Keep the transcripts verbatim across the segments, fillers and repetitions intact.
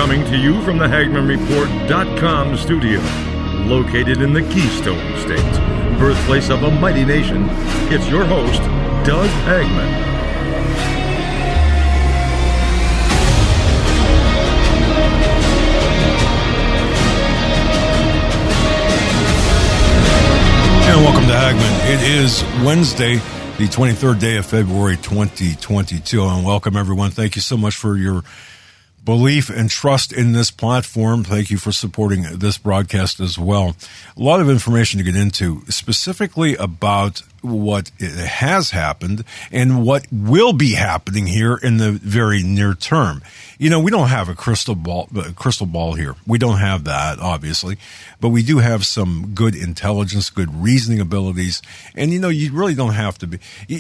Coming to you from the Hagman Report dot com studio, located in the Keystone State, birthplace of a mighty nation, it's your host, Doug Hagman. And welcome to Hagman. It is Wednesday, the twenty-third day of February, twenty twenty-two. And welcome, everyone. Thank you so much for your belief and trust in this platform. Thank you for supporting this broadcast as well. A lot of information to get into, specifically about what has happened and what will be happening here in the very near term. You know, we don't have a crystal ball, a crystal ball here. We don't have that, obviously, but we do have some good intelligence, good reasoning abilities, and you know, you really don't have to be.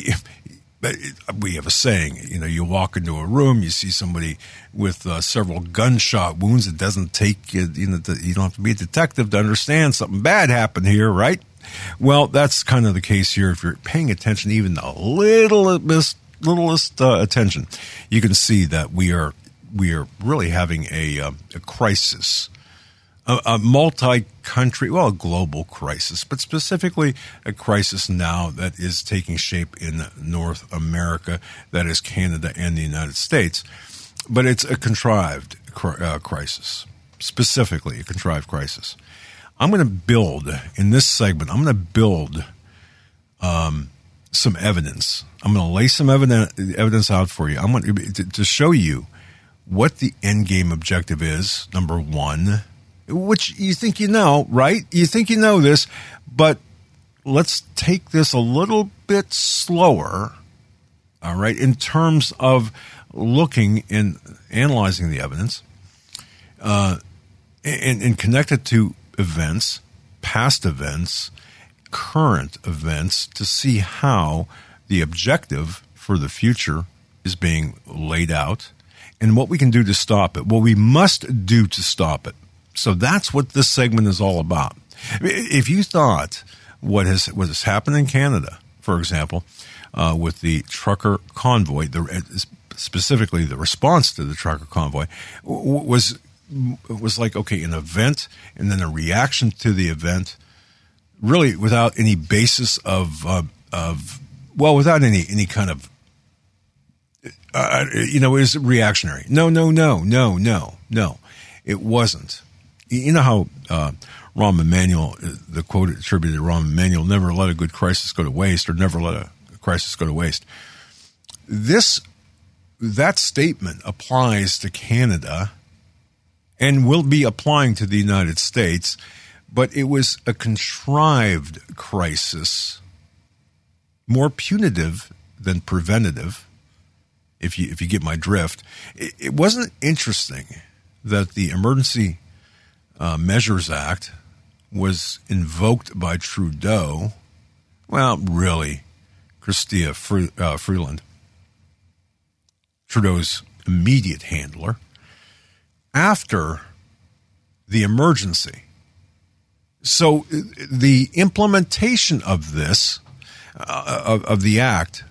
We have a saying, you know, you walk into a room, you see somebody with uh, several gunshot wounds. It doesn't take, you know, you don't have to be a detective to understand something bad happened here, right? Well, that's kind of the case here. If you're paying attention, even the littlest, littlest uh, attention, you can see that we are we are really having a, uh, a crisis. A, a multi-country, well, a global crisis, but specifically a crisis now that is taking shape in North America, that is Canada and the United States. But it's a contrived uh, crisis, specifically a contrived crisis. I'm going to build, in this segment, I'm going to build um, some evidence. I'm going to lay some evidence, evidence out for you. I'm going to, to show you what the end game objective is, number one. Which you think you know, right? You think you know this, but let's take this a little bit slower, all right, in terms of looking and analyzing the evidence uh, and, and connect it to events, past events, current events, to see how the objective for the future is being laid out and what we can do to stop it, what we must do to stop it. So that's what this segment is all about. If you thought what has what has happened in Canada, for example, uh, with the trucker convoy, the, specifically the response to the trucker convoy, was was like, okay, an event and then a reaction to the event, really without any basis of uh, of well, without any any kind of uh, you know, it was reactionary. No, no, no, no, no, no, it wasn't. You know how uh, Rahm Emanuel, the quote attributed to Rahm Emanuel, never let a good crisis go to waste, or never let a crisis go to waste. This, that statement applies to Canada and will be applying to the United States, but it was a contrived crisis, more punitive than preventative, if you, if you get my drift. It, it wasn't interesting that the emergency Uh, Measures Act was invoked by Trudeau. Well, really, Chrystia Fre- uh, Freeland, Trudeau's immediate handler, after the emergency. So the implementation of this, uh, of, of the act,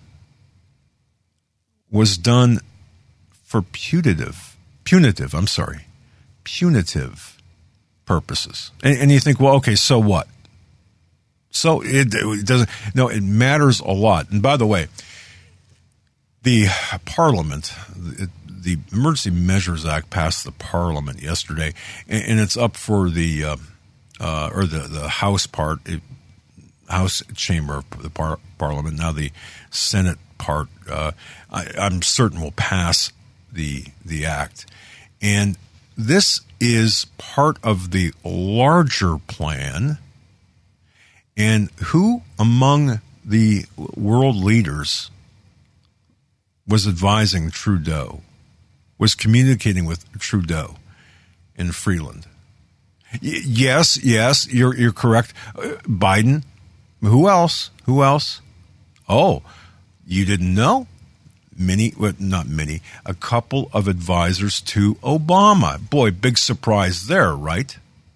was done for punitive, punitive, I'm sorry, punitive purposes. And, and you think, well, okay, so what? So it, it doesn't, no, it matters a lot. And by the way, the Parliament, the, the Emergency Measures Act passed the Parliament yesterday, and, and it's up for the, uh, uh, or the, the House part, it, House chamber of the par- Parliament, now the Senate part, uh, I, I'm certain will pass the, the act. And this is part of the larger plan. And who among the world leaders was advising Trudeau, was communicating with Trudeau and Freeland? Y- yes, yes, you're you're correct. Uh, Biden. Who else? Who else? Oh, you didn't know? Many, well, not many, a couple of advisors to Obama. Boy, big surprise there, right?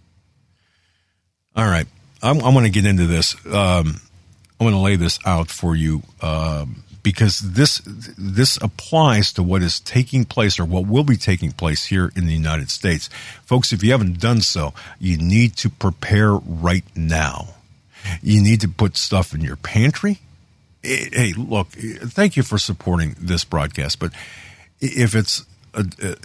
All right. I, I want to get into this. Um, I want to lay this out for you um, because this this applies to what is taking place or what will be taking place here in the United States. Folks, if you haven't done so, you need to prepare right now. You need to put stuff in your pantry. Hey, look, thank you for supporting this broadcast, but if it's a, a,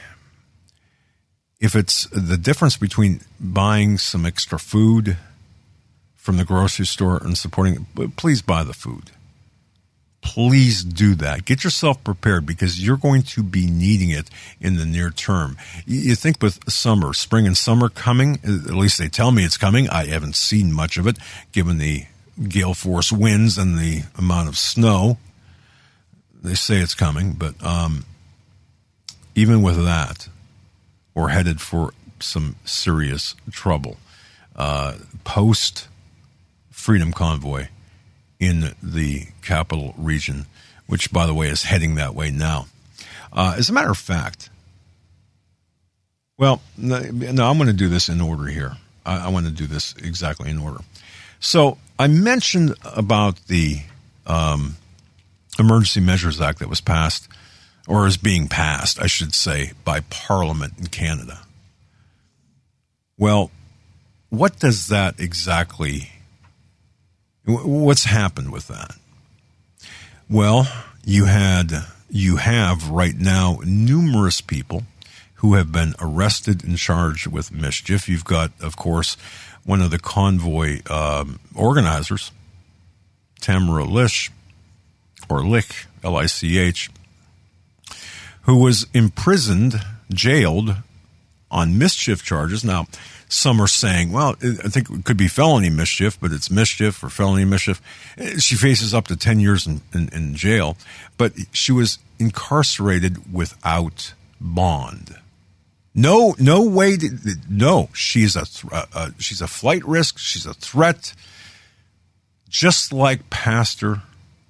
if it's the difference between buying some extra food from the grocery store and supporting it, please buy the food. Please do that. Get yourself prepared because you're going to be needing it in the near term. You think with summer, spring and summer coming, at least they tell me it's coming. I haven't seen much of it given the gale force winds and the amount of snow. They say it's coming, but um, even with that, we're headed for some serious trouble. Uh, post Freedom Convoy in the capital region, which, by the way, is heading that way now. Uh, as a matter of fact, well, no, no I'm going to do this in order here. I, I want to do this exactly in order. So I mentioned about the um, Emergency Measures Act that was passed, or is being passed, I should say, by Parliament in Canada. Well, what does that exactly What's happened with that? Well, you had, you have right now numerous people who have been arrested and charged with mischief. You've got, of course, one of the convoy um, organizers, Tamara Lich, or Lich, L I C H, who was imprisoned, jailed on mischief charges. Now, some are saying, well, I think it could be felony mischief, but it's mischief or felony mischief. She faces up to ten years in, in, in jail, but she was incarcerated without bond. No, no way. To, no, she's a th- uh, she's a flight risk. She's a threat, just like Pastor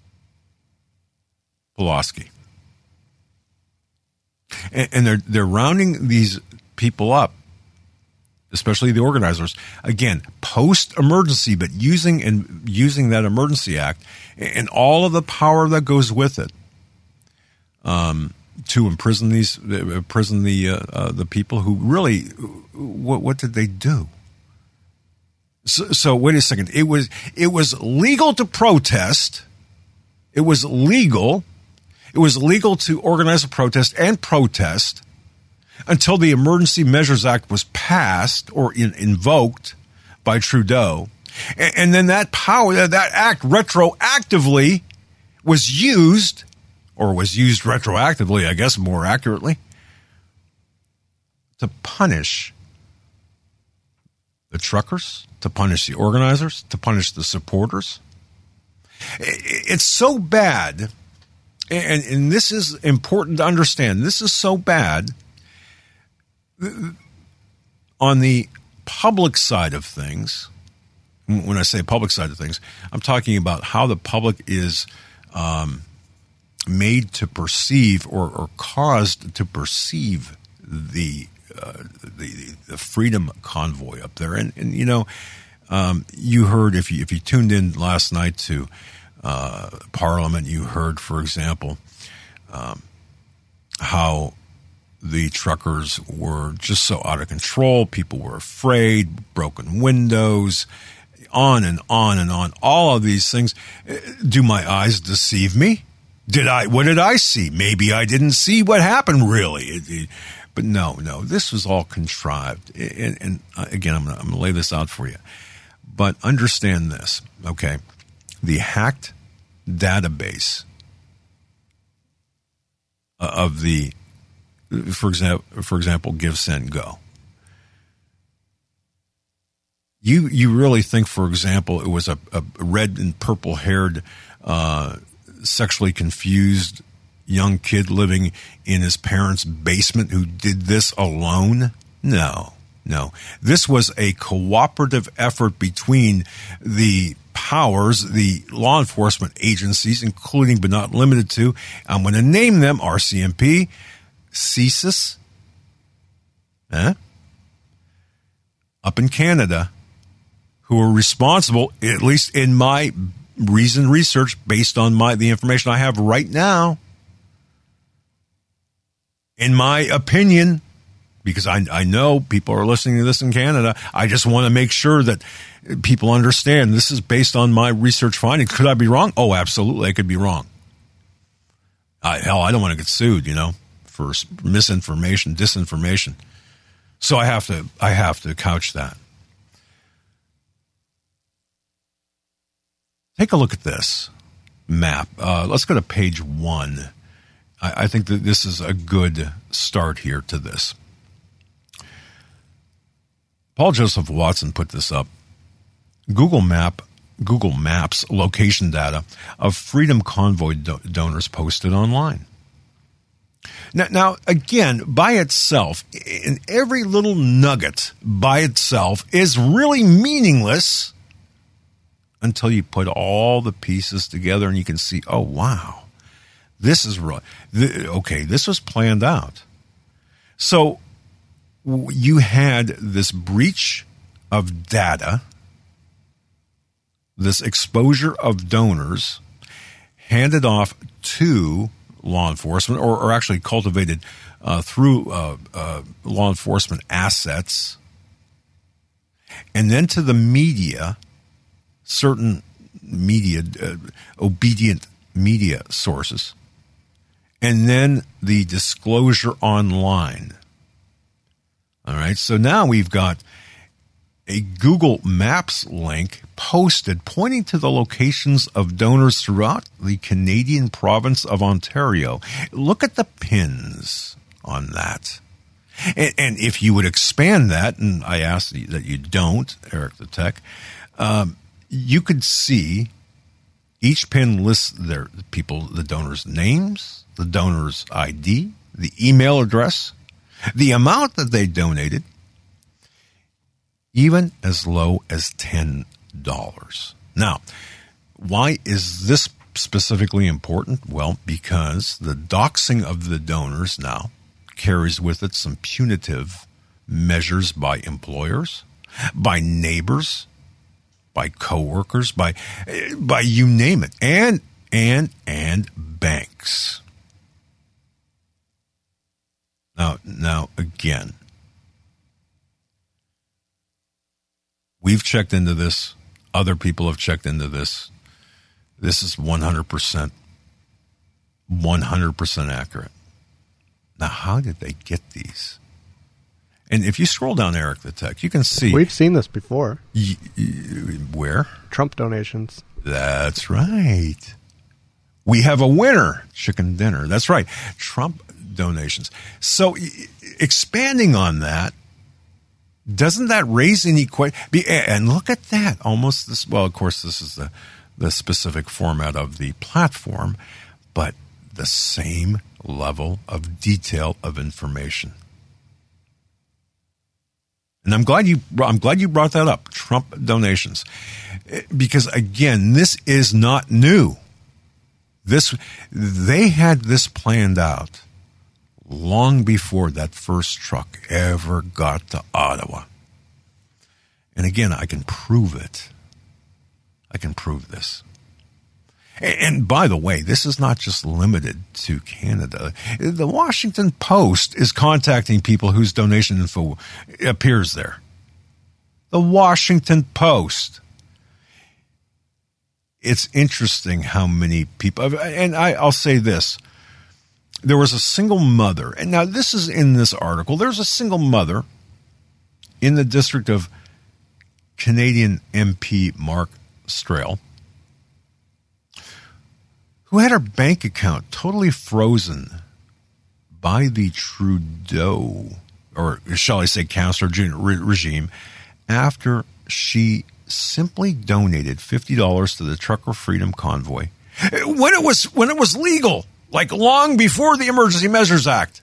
Pulaski. And, and they're they're rounding these people up, especially the organizers, again, post-emergency, but using and using that Emergency Act and all of the power that goes with it um, to imprison these, imprison the uh, uh, the people who really, what, what did they do? So, so wait a second. It was it was legal to protest. It was legal. It was legal to organize a protest and protest until the Emergency Measures Act was passed or in, invoked by Trudeau. And, and then that power, that act retroactively was used, or was used retroactively, I guess more accurately, to punish the truckers, to punish the organizers, to punish the supporters. It's so bad, and, and this is important to understand, this is so bad. On the public side of things, when I say public side of things, I'm talking about how the public is um, made to perceive or, or caused to perceive the, uh, the the Freedom Convoy up there. And, and you know, um, you heard, if you, if you tuned in last night to uh, Parliament, you heard, for example, um, how the truckers were just so out of control. People were afraid, broken windows, on and on and on. All of these things. Do my eyes deceive me? Did I, what did I see? Maybe I didn't see what happened really. It, it, but no, no, this was all contrived. And, and again, I'm going to lay this out for you. But understand this, okay? The hacked database of the For example, for example, Give, Send, Go. You you really think, for example, it was a, a red and purple haired, uh, sexually confused young kid living in his parents' basement who did this alone? No, no. This was a cooperative effort between the powers, the law enforcement agencies, including but not limited to, I'm going to name them, R C M P, CSIS, eh? up in Canada, who are responsible, at least in my reasoned research based on my the information I have right now. In my opinion, because I, I know people are listening to this in Canada, I just want to make sure that people understand this is based on my research findings. Could I be wrong? Oh, absolutely, I could be wrong. I, hell, I don't want to get sued, you know, for misinformation, disinformation. So I have to, I have to couch that. Take a look at this map. Uh, let's go to page one. I, I think that this is a good start here to this. Paul Joseph Watson put this up. Google Map, Google Maps location data of Freedom Convoy do- donors posted online. Now, now, again, by itself, in every little nugget by itself is really meaningless until you put all the pieces together and you can see, oh, wow, this is right. Th- okay, this was planned out. So you had this breach of data, this exposure of donors handed off to law enforcement, or, or actually cultivated uh, through uh, uh, law enforcement assets, and then to the media, certain media, uh, obedient media sources, and then the disclosure online. All right, so now we've got a Google Maps link posted pointing to the locations of donors throughout the Canadian province of Ontario. Look at the pins on that. And, and if you would expand that, and I ask that you don't, Eric the Tech, um, you could see each pin lists their the people, the donors' names, the donor's I D, the email address, the amount that they donated, even as low as ten dollars. Now, why is this specifically important? Well, because the doxing of the donors now carries with it some punitive measures by employers, by neighbors, by coworkers, by by you name it, and and and banks. Now, now again, we've checked into this. Other people have checked into this. This is one hundred percent, one hundred percent accurate. Now, how did they get these? And if you scroll down Eric the Tech, you can see. We've seen this before. Y- y- where? Trump donations. That's right. We have a winner, chicken dinner. That's right. Trump donations. So expanding on that, doesn't that raise any question? And look at that. Almost this. Well, of course, this is the, the specific format of the platform, but the same level of detail of information. And I'm glad you I'm glad you brought that up, Trump donations, because again, this is not new. This they had this planned out long before that first truck ever got to Ottawa. And again, I can prove it. I can prove this. And by the way, this is not just limited to Canada. The Washington Post is contacting people whose donation info appears there. The Washington Post. It's interesting how many people, and I, I'll say this. There was a single mother, and now this is in this article. There's a single mother in the district of Canadian M P Mark Strail, who had her bank account totally frozen by the Trudeau, or shall I say Councillor regime, after she simply donated fifty dollars to the Trucker Freedom Convoy when it was when it was legal, like long before the Emergency Measures Act.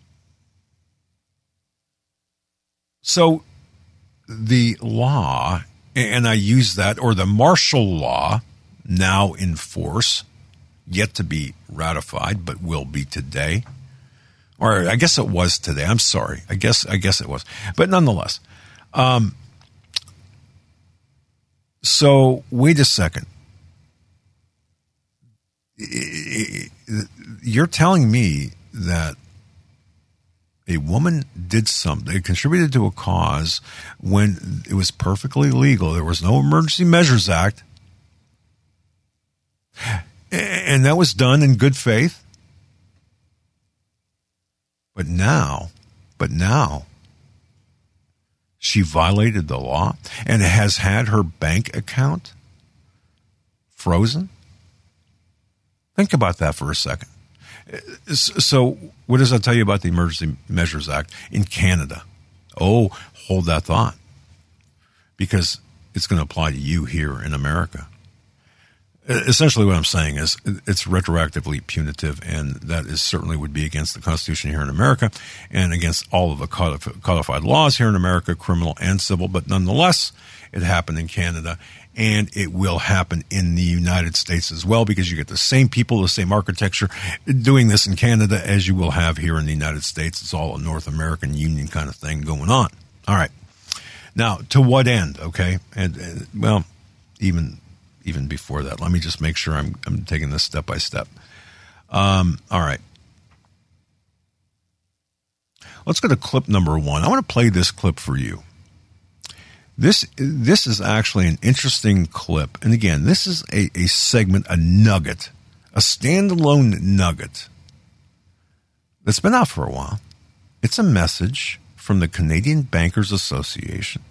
So the law, and I use that, or the martial law now in force, yet to be ratified, but will be today. Or I guess it was today. I'm sorry. I guess I guess it was. But nonetheless. Um, so wait a second. you're telling me that a woman did something, contributed to a cause when it was perfectly legal. There was no Emergency Measures Act. And that was done in good faith. But now, but now, she violated the law and has had her bank account frozen. Think about that for a second. So what does that tell you about the Emergency Measures Act in Canada? Oh, hold that thought, because it's going to apply to you here in America. Essentially what I'm saying is it's retroactively punitive, and that is certainly would be against the Constitution here in America and against all of the codified laws here in America, criminal and civil. But nonetheless, it happened in Canada, and it will happen in the United States as well, because you get the same people, the same architecture doing this in Canada as you will have here in the United States. It's all a North American Union kind of thing going on. All right. Now, to what end? Okay. And, and well, even... Even before that, let me just make sure I'm I'm taking this step by step. Um, all right. Let's go to clip number one. I want to play this clip for you. This this is actually an interesting clip. And again, this is a, a segment, a nugget, a standalone nugget that's been out for a while. It's a message from the Canadian Bankers Association,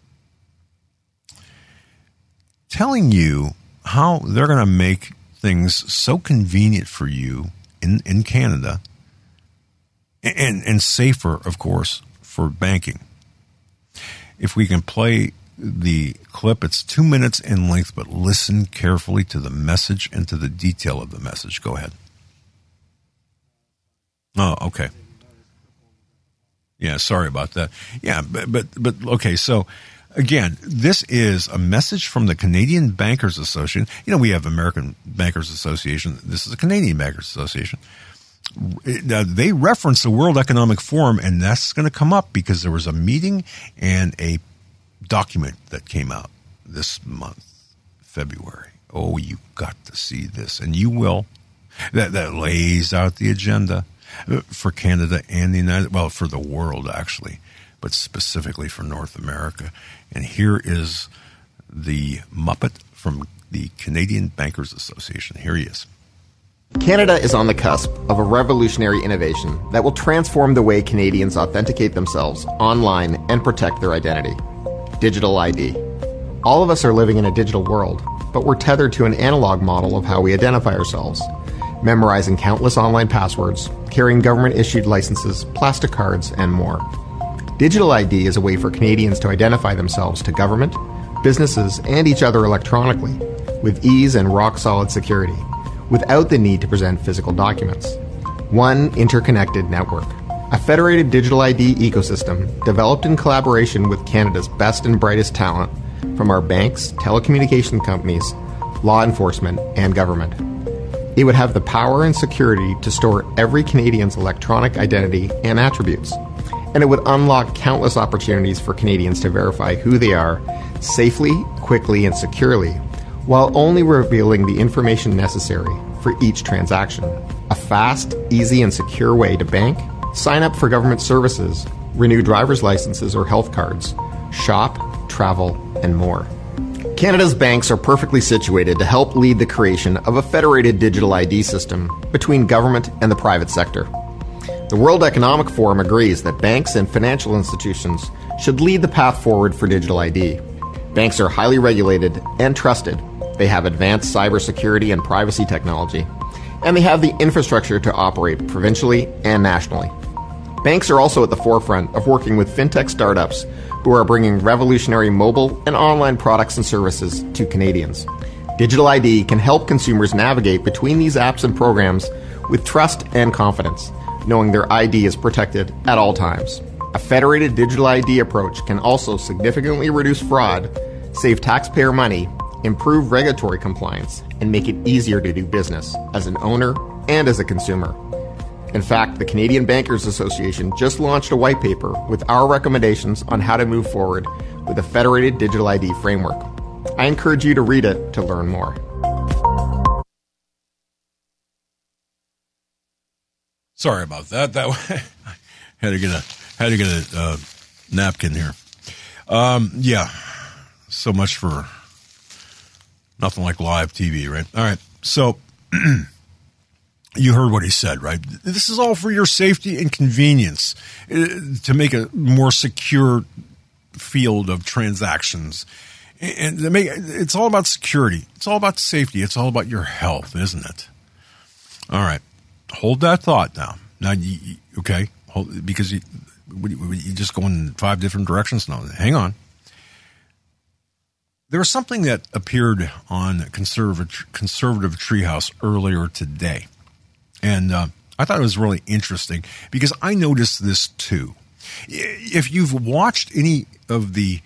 telling you how they're going to make things so convenient for you in, in Canada and, and safer, of course, for banking. If we can play the clip, it's two minutes in length, but listen carefully to the message and to the detail of the message. Go ahead. Oh, okay. Yeah, sorry about that. Yeah, but, but, but okay, so again, this is a message from the Canadian Bankers Association. You know, we have American Bankers Association. This is a Canadian Bankers Association. Now, they reference the World Economic Forum, and that's going to come up because there was a meeting and a document that came out this month, February. Oh, you got to see this, and you will. That that lays out the agenda for Canada and the United, well, for the world, actually, but specifically for North America. And here is the Muppet from the Canadian Bankers Association. Here he is. Canada is on the cusp of a revolutionary innovation that will transform the way Canadians authenticate themselves online and protect their identity. Digital I D. All of us are living in a digital world, but we're tethered to an analog model of how we identify ourselves, memorizing countless online passwords, carrying government-issued licenses, plastic cards, and more. Digital I D is a way for Canadians to identify themselves to government, businesses, and each other electronically, with ease and rock-solid security, without the need to present physical documents. One interconnected network. A federated digital I D ecosystem developed in collaboration with Canada's best and brightest talent from our banks, telecommunication companies, law enforcement, and government. It would have the power and security to store every Canadian's electronic identity and attributes, and it would unlock countless opportunities for Canadians to verify who they are safely, quickly, and securely, while only revealing the information necessary for each transaction. A fast, easy, and secure way to bank, sign up for government services, renew driver's licenses or health cards, shop, travel, and more. Canada's banks are perfectly situated to help lead the creation of a federated digital I D system between government and the private sector. The World Economic Forum agrees that banks and financial institutions should lead the path forward for digital I D. Banks are highly regulated and trusted. They have advanced cybersecurity and privacy technology, and they have the infrastructure to operate provincially and nationally. Banks are also at the forefront of working with fintech startups who are bringing revolutionary mobile and online products and services to Canadians. Digital I D can help consumers navigate between these apps and programs with trust and confidence, knowing their I D is protected at all times. A federated digital I D approach can also significantly reduce fraud, save taxpayer money, improve regulatory compliance, and make it easier to do business as an owner and as a consumer. In fact, the Canadian Bankers Association just launched a white paper with our recommendations on how to move forward with a federated digital I D framework. I encourage you to read it to learn more. Sorry about that. That had to get a had to get a uh, napkin here. Um, yeah, so much for nothing like live T V, right? All right, so you heard what he said, right? This is all for your safety and convenience uh, to make a more secure field of transactions, and to make it's all about security. It's all about safety. It's all about your health, isn't it? All right. Hold that thought now. Now, you, you, okay, Hold, because you, you just go in five different directions now. Hang on. There was something that appeared on Conservative, Conservative Treehouse earlier today, and uh, I thought it was really interesting because I noticed this too. If you've watched any of the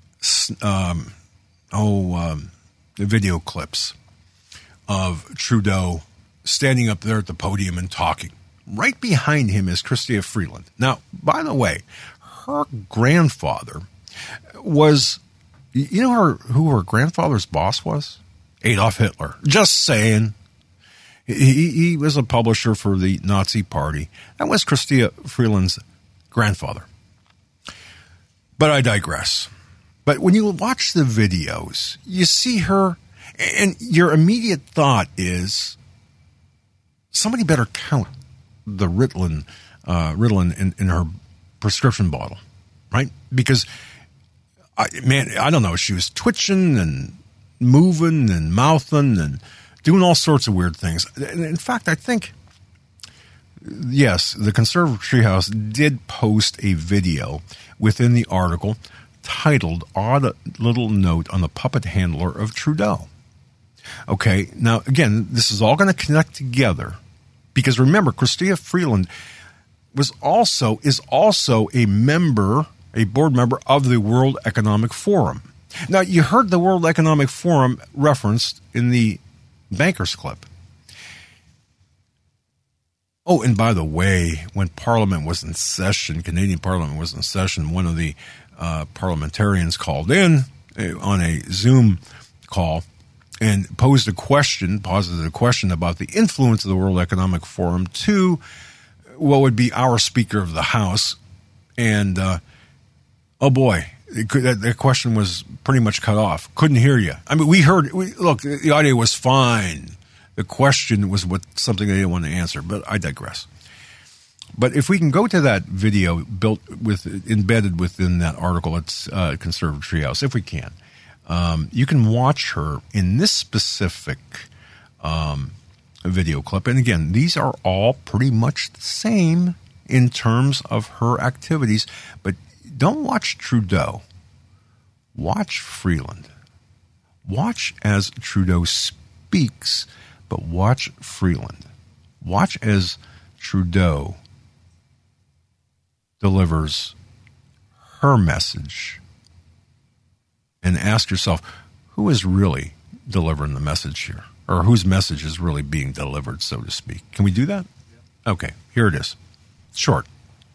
um, oh um, the video clips of Trudeau standing up there at the podium and talking. Right behind him is Chrystia Freeland. Now, by the way, her grandfather was, you know her, who her grandfather's boss was? Adolf Hitler. Just saying. He, he was a publisher for the Nazi Party. That was Chrystia Freeland's grandfather. But I digress. But when you watch the videos, you see her, and your immediate thought is, somebody better count the Ritalin, uh, Ritalin in, in her prescription bottle, right? Because, I, man, I don't know. She was twitching and moving and mouthing and doing all sorts of weird things. In fact, I think, yes, the Conservative Treehouse did post a video within the article titled Odd Little Note on the Puppet Handler of Trudeau. Okay, now, again, this is all going to connect together because, remember, Chrystia Freeland was also is also a member, a board member of the World Economic Forum. Now, you heard the World Economic Forum referenced in the Bankers Club. Oh, and by the way, when Parliament was in session, Canadian Parliament was in session, one of the uh, parliamentarians called in uh, on a Zoom call and posed a question, posited a question about the influence of the World Economic Forum to what would be our Speaker of the House. And, uh, oh boy, it could, that, that question was pretty much cut off. Couldn't hear you. I mean, we heard, we, look, the audio was fine. The question was what something they didn't want to answer, but I digress. But if we can go to that video built with, embedded within that article, it's uh, Conservative Treehouse, if we can. Um, you can watch her in this specific um, video clip. And again, these are all pretty much the same in terms of her activities. But don't watch Trudeau. Watch Freeland. Watch as Trudeau speaks, but watch Freeland. Watch as Trudeau delivers her message. And ask yourself, who is really delivering the message here? Or whose message is really being delivered, so to speak? Can we do that? Okay, here it is. Short.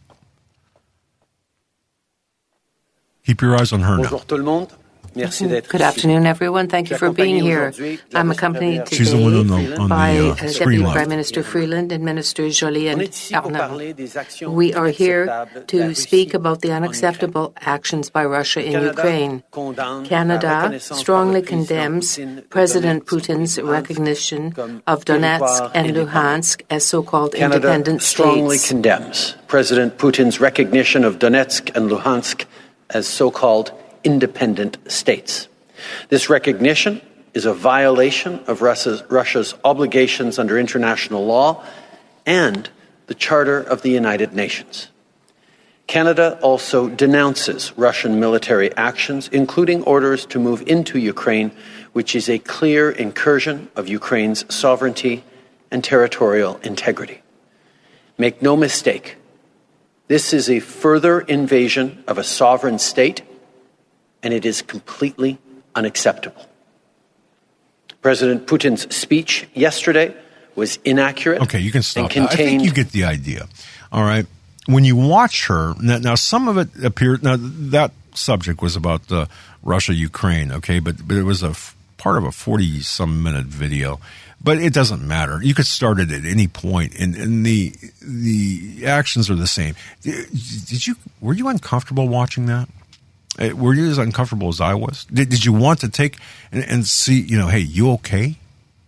Keep your eyes on her now. Good afternoon, everyone. Thank you for being here. I'm accompanied today on the, on by the, uh, Deputy left. Prime Minister Freeland and Minister Joly and Arnaud. We are here to speak about the unacceptable actions by Russia in Ukraine. Canada strongly condemns President Putin's recognition of Donetsk and Luhansk as so-called independent states. Canada strongly condemns President Putin's recognition of Donetsk and Luhansk as so-called independent states. This recognition is a violation of Russia's, Russia's obligations under international law and the Charter of the United Nations. Canada also denounces Russian military actions, including orders to move into Ukraine, which is a clear incursion of Ukraine's sovereignty and territorial integrity. Make no mistake, this is a further invasion of a sovereign state, and it is completely unacceptable. President Putin's speech yesterday was inaccurate. Okay, you can stop. Contained... I think you get the idea. All right. When you watch her, now, now some of it appeared, now that subject was about uh, Russia, Ukraine, okay, but, but it was a, part of a forty-some minute video, but it doesn't matter. You could start it at any point, and, and the the actions are the same. Did you were you uncomfortable watching that? Were you as uncomfortable as I was? Did, did you want to take and, and see, you know, hey, you okay?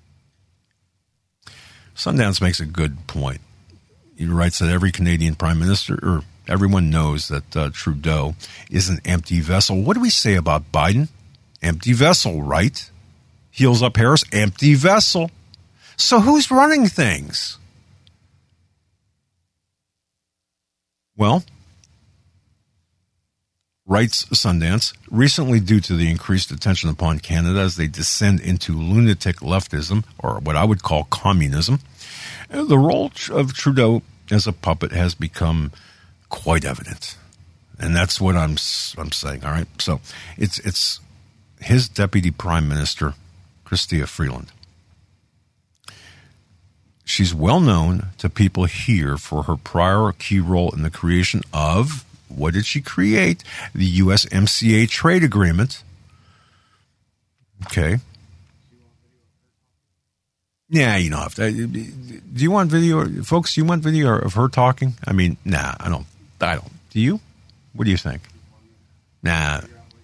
Sundance makes a good point. He writes that every Canadian prime minister, or everyone knows that uh, Trudeau is an empty vessel. What do we say about Biden? Empty vessel, right? Heels up Harris, empty vessel. So who's running things? Well, writes Sundance, recently due to the increased attention upon Canada as they descend into lunatic leftism, or what I would call communism, the role of Trudeau as a puppet has become quite evident. And that's what I'm I'm saying, all right? So it's it's his deputy prime minister, Chrystia Freeland. She's well known to people here for her prior key role in the creation of, what did she create? The U S M C A trade agreement. Okay. Yeah, you don't have to. Do you want video, folks? Do you want video of her talking? I mean, nah, I don't. I don't. Do you? What do you think? Nah.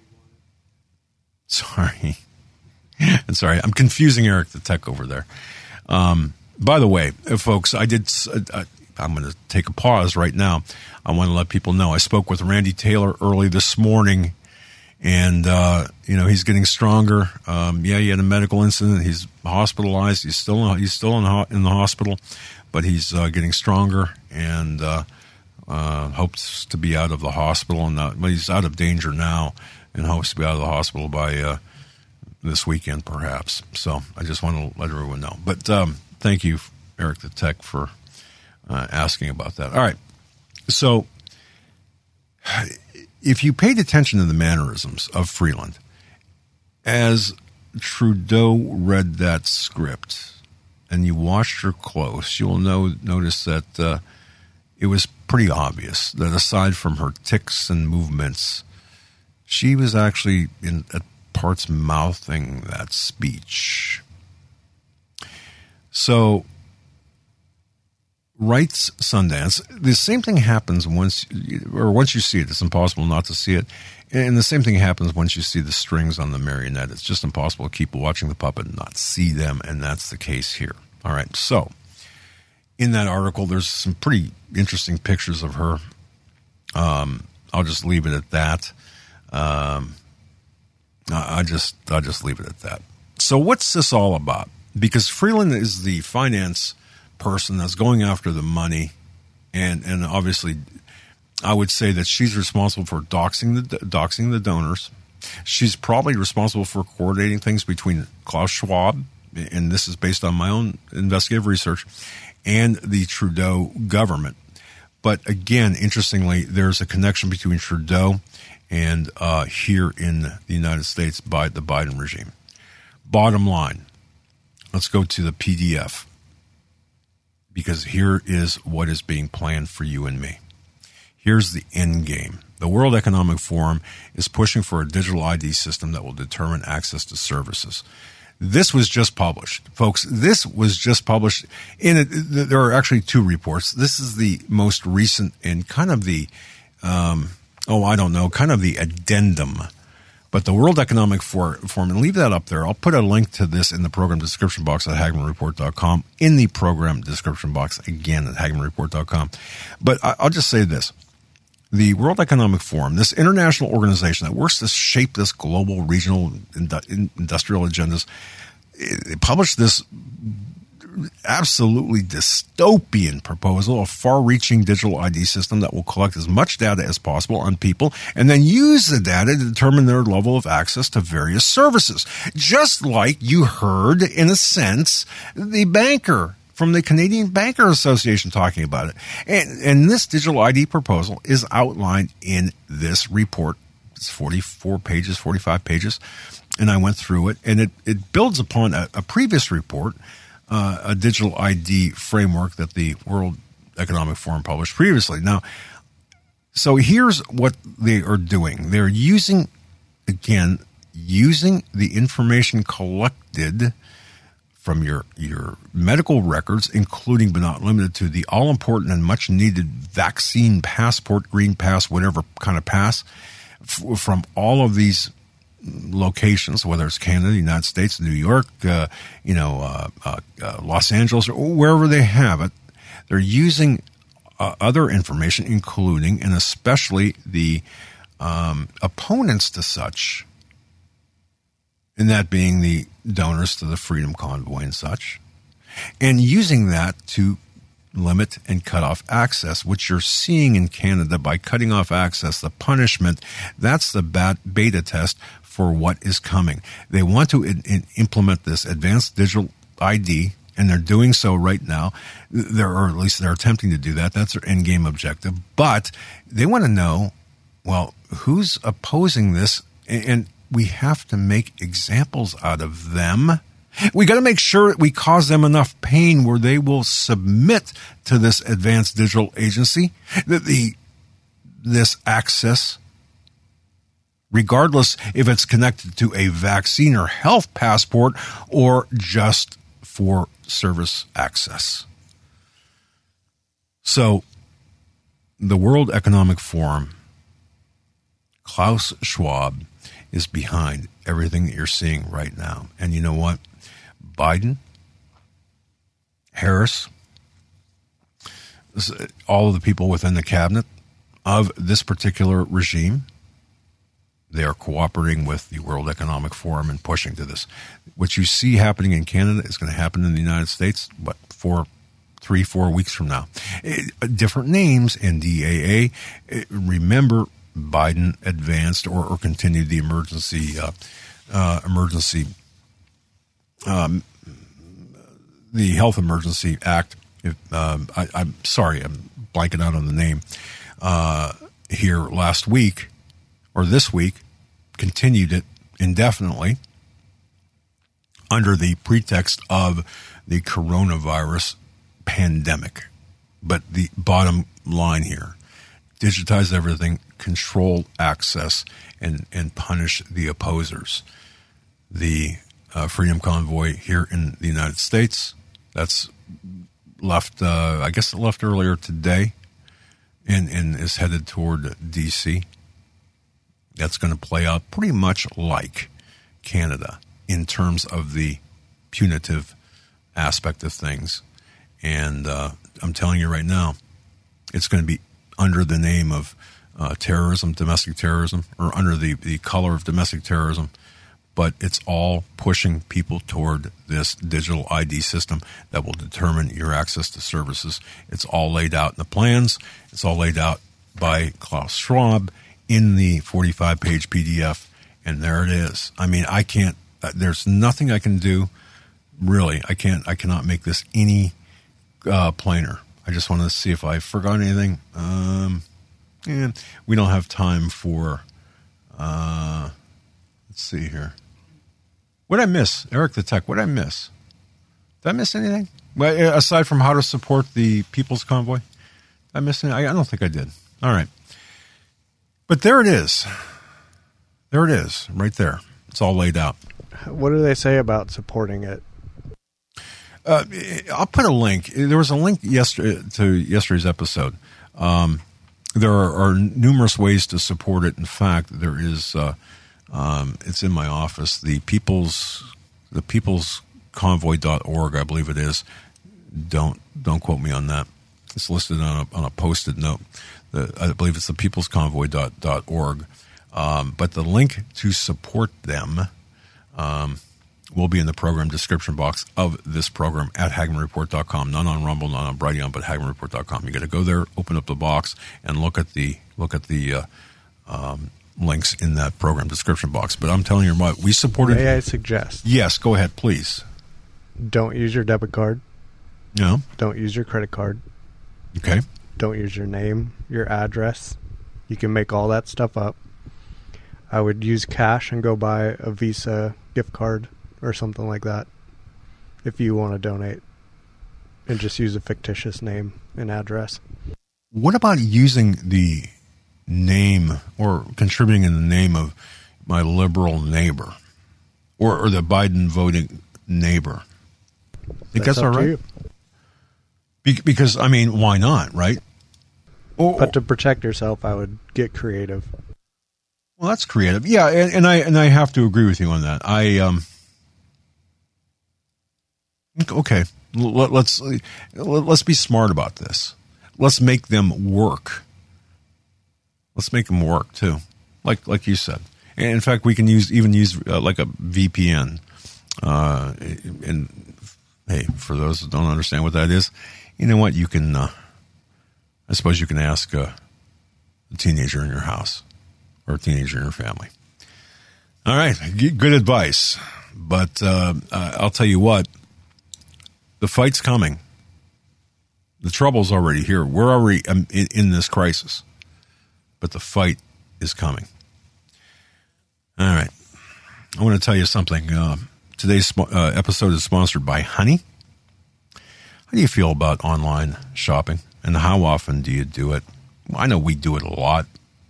Sorry. I'm sorry. I'm confusing Eric the Tech over there. Um, by the way, folks, I did. Uh, I'm going to take a pause right now. I want to let people know I spoke with Randy Taylor early this morning, and uh, you know, he's getting stronger. Um, yeah, he had a medical incident. He's hospitalized. He's still he's still in, ho- in the hospital, but he's uh, getting stronger and uh, uh, hopes to be out of the hospital. And not, well, he's out of danger now, and hopes to be out of the hospital by uh, this weekend, perhaps. So I just want to let everyone know. But um, thank you, Eric the Tech, for uh, asking about that. All right. So, if you paid attention to the mannerisms of Freeland, as Trudeau read that script, and you watched her close, you will know, notice that uh, it was pretty obvious that aside from her tics and movements, she was actually in at parts mouthing that speech. So, writes Sundance, the same thing happens once, or once you see it, it's impossible not to see it. And the same thing happens once you see the strings on the marionette. It's just impossible to keep watching the puppet and not see them, and that's the case here. All right, so in that article, there's some pretty interesting pictures of her. Um, I'll just leave it at that. Um, I just, I'll just leave it at that. So what's this all about? Because Freeland is the finance person that's going after the money, and and obviously I would say that she's responsible for doxing the doxing the donors. She's probably responsible for coordinating things between Klaus Schwab, and this is based on my own investigative research, and the Trudeau government. But again, interestingly, there's a connection between Trudeau and uh, here in the United States by the Biden regime. Bottom line, let's go to the P D F. Because here is what is being planned for you and me. Here's the end game. The World Economic Forum is pushing for a digital I D system that will determine access to services. This was just published. Folks, this was just published. In it, there are actually two reports. This is the most recent and kind of the, um, oh, I don't know, kind of the addendum. But the World Economic Forum, and leave that up there. I'll put a link to this in the program description box at Hagmann Report dot com, in the program description box, again, at Hagmann Report dot com. But I'll just say this. The World Economic Forum, this international organization that works to shape this global, regional, industrial agendas, it published this absolutely dystopian proposal, a far-reaching digital I D system that will collect as much data as possible on people and then use the data to determine their level of access to various services. Just like you heard, in a sense, the banker from the Canadian Banker Association talking about it. And, and this digital I D proposal is outlined in this report. It's forty-four pages, forty-five pages, and I went through it, and it, it builds upon a, a previous report, Uh, a digital I D framework that the World Economic Forum published previously. Now, so here's what they are doing. They're using, again, using the information collected from your, your medical records, including but not limited to the all-important and much-needed vaccine passport, green pass, whatever kind of pass, f- from all of these locations, whether it's Canada, the United States, New York, uh, you know, uh, uh, uh, Los Angeles, or wherever they have it. They're using uh, other information, including and especially the um, opponents to such, and that being the donors to the Freedom Convoy and such, and using that to limit and cut off access, which you're seeing in Canada by cutting off access, the punishment, that's the bat- beta test for what is coming. They want to in- in implement this advanced digital I D, and they're doing so right now. They're, or at least they're attempting to do that. That's their end game objective. But they want to know, well, who's opposing this? And we have to make examples out of them. We got to make sure that we cause them enough pain where they will submit to this advanced digital agency, that the this access, regardless if it's connected to a vaccine or health passport or just for service access. So, the World Economic Forum, Klaus Schwab, is behind everything that you're seeing right now. And you know what? Biden, Harris, all of the people within the cabinet of this particular regime, they are cooperating with the World Economic Forum and pushing to this. What you see happening in Canada is going to happen in the United States, what, four, three, four weeks from now. It, different names, N D A A. It, remember, Biden advanced or, or continued the emergency uh, uh, emergency um, the Health Emergency Act. If, um, I, I'm sorry, I'm blanking out on the name. Uh, here last week or this week, continued it indefinitely under the pretext of the coronavirus pandemic. But the bottom line here, digitize everything, control access, and, and punish the opposers. The uh, Freedom Convoy here in the United States, that's left, uh, I guess it left earlier today and, and is headed toward D C. That's going to play out pretty much like Canada in terms of the punitive aspect of things. And uh, I'm telling you right now, it's going to be under the name of uh, terrorism, domestic terrorism, or under the, the color of domestic terrorism. But it's all pushing people toward this digital I D system that will determine your access to services. It's all laid out in the plans. It's all laid out by Klaus Schwab in the forty-five page P D F. And there it is. I mean, I can't, uh, there's nothing I can do. Really, I can't, I cannot make this any uh, plainer. I just wanted to see if I forgot anything. Um, and we don't have time for, uh, let's see here. What did I miss? Eric the Tech, what did I miss? Did I miss anything? Well, aside from how to support the People's Convoy? Did I miss anything? I don't think I did. All right. But there it is. There it is, right there. It's all laid out. What do they say about supporting it? Uh, I'll put a link. There was a link yesterday to yesterday's episode. Um, there are, are numerous ways to support it. In fact, there is. Uh, um, it's in my office. The people's the people's convoy dot org, I believe it is. Don't don't quote me on that. It's listed on a on a posted note. The, I believe it's the people's convoy dot org. Um, but the link to support them. Um, will be in the program description box of this program at Hagmann Report dot com. Not on Rumble, not on Brighteon, but Hagmann Report dot com. You got to go there, open up the box, and look at the look at the uh, um, links in that program description box. But I'm telling you what, we supported. May I suggest? Yes, go ahead, please. Don't use your debit card. No. Don't use your credit card. Okay. Don't use your name, your address. You can make all that stuff up. I would use cash and go buy a Visa gift card or something like that if you want to donate, and just use a fictitious name and address. What about using the name or contributing in the name of my liberal neighbor or, or the Biden voting neighbor. I think that's, that's all right. Be- because, I mean, why not, right? Or, but to protect yourself, I would get creative. Well, that's creative. Yeah, and, and I and I have to agree with you on that. I um okay, Let, let's let's be smart about this. Let's make them work. Let's make them work too, like like you said. And in fact, we can use even use uh, like a V P N. Uh, and hey, for those that don't understand what that is, you know what? You can. Uh, I suppose you can ask uh, a teenager in your house or a teenager in your family. All right, good advice. But uh, I'll tell you what, the fight's coming. The trouble's already here. We're already in, in this crisis. But the fight is coming. All right. I want to tell you something. Uh, today's uh, episode is sponsored by Honey. How do you feel about online shopping? And how often do you do it? Well, I know we do it a lot.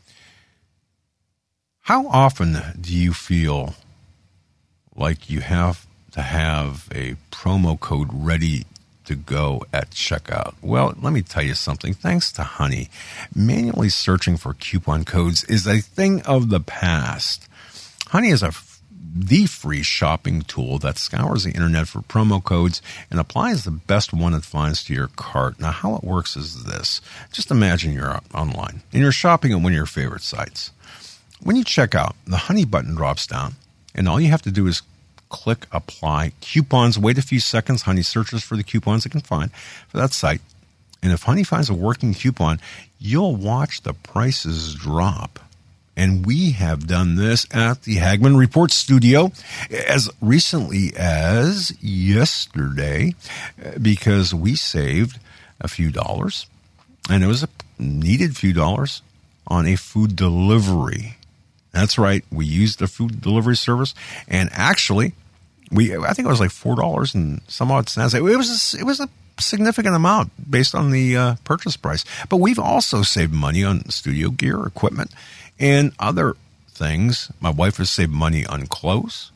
How often do you feel like you have to have a promo code ready to go at checkout? Well, let me tell you something. Thanks to Honey, manually searching for coupon codes is a thing of the past. Honey is a the free shopping tool that scours the internet for promo codes and applies the best one it finds to your cart. Now, how it works is this. Just imagine you're online and you're shopping at one of your favorite sites. When you check out, the Honey button drops down, and all you have to do is click Apply Coupons. Wait a few seconds. Honey searches for the coupons it can find for that site. And if Honey finds a working coupon, you'll watch the prices drop. And we have done this at the Hagman Report studio as recently as yesterday because we saved a few dollars, and it was a needed few dollars on a food delivery. That's right. We used a food delivery service, and actually, we I think it was like four dollars and some odd cents. It was a, it was a significant amount based on the uh, purchase price. But we've also saved money on studio gear, equipment, and other things. My wife has saved money on clothes.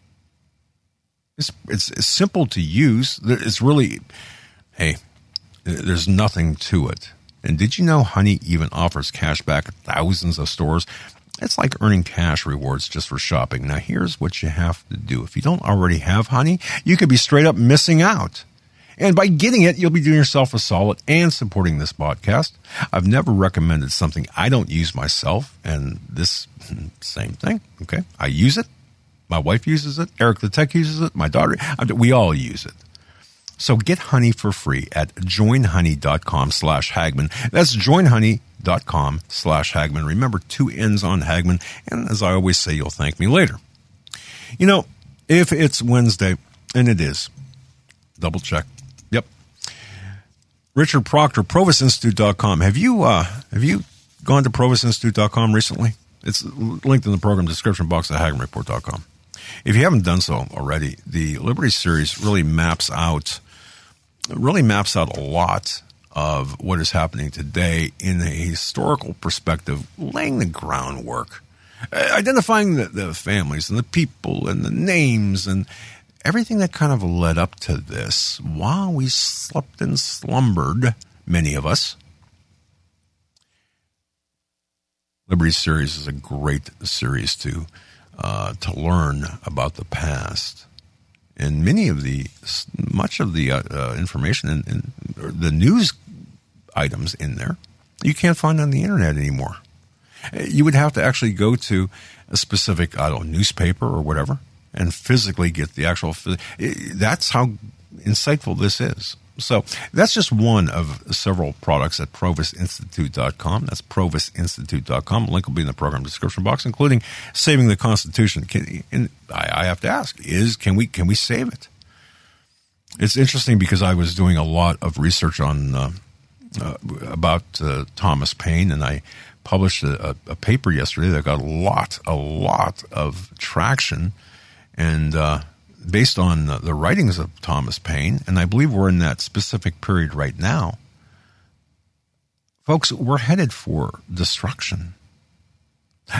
It's, it's it's simple to use. It's really, hey, there's nothing to it. And did you know Honey even offers cash back at thousands of stores? It's like earning cash rewards just for shopping. Now, here's what you have to do. If you don't already have Honey, you could be straight up missing out. And by getting it, you'll be doing yourself a solid and supporting this podcast. I've never recommended something I don't use myself, and this same thing, okay? I use it. My wife uses it. Eric the Tech uses it. My daughter, we all use it. So get Honey for free at joinhoney.com slash Hagman. That's joinhoney.com slash Hagman. Remember, two N's on Hagman, and as I always say, you'll thank me later. You know, if it's Wednesday, and it is, double check. Yep. Richard Proctor, Provis Institute dot com. Have you uh, have you gone to Provis Institute dot com recently? It's linked in the program description box at Hagman Report dot com. If you haven't done so already, the Liberty Series really maps out really maps out a lot of what is happening today in a historical perspective, laying the groundwork, identifying the, the families and the people and the names and everything that kind of led up to this while we slept and slumbered, many of us. Liberty Series is a great series to uh, to learn about the past. And many of the, much of the uh, uh, information and, and the news items in there, you can't find on the internet anymore. You would have to actually go to a specific, I don't know, newspaper or whatever, and physically get the actual, that's how insightful this is. So that's just one of several products at Provis Institute dot com. That's Provis Institute dot com. Link will be in the program description box, including Saving the Constitution. Can, and I, I have to ask, is can we can we save it? It's interesting because I was doing a lot of research on uh, uh, about uh, Thomas Paine, and I published a, a paper yesterday that got a lot, a lot of traction, and uh, based on the writings of Thomas Paine, and I believe we're in that specific period right now, folks, we're headed for destruction.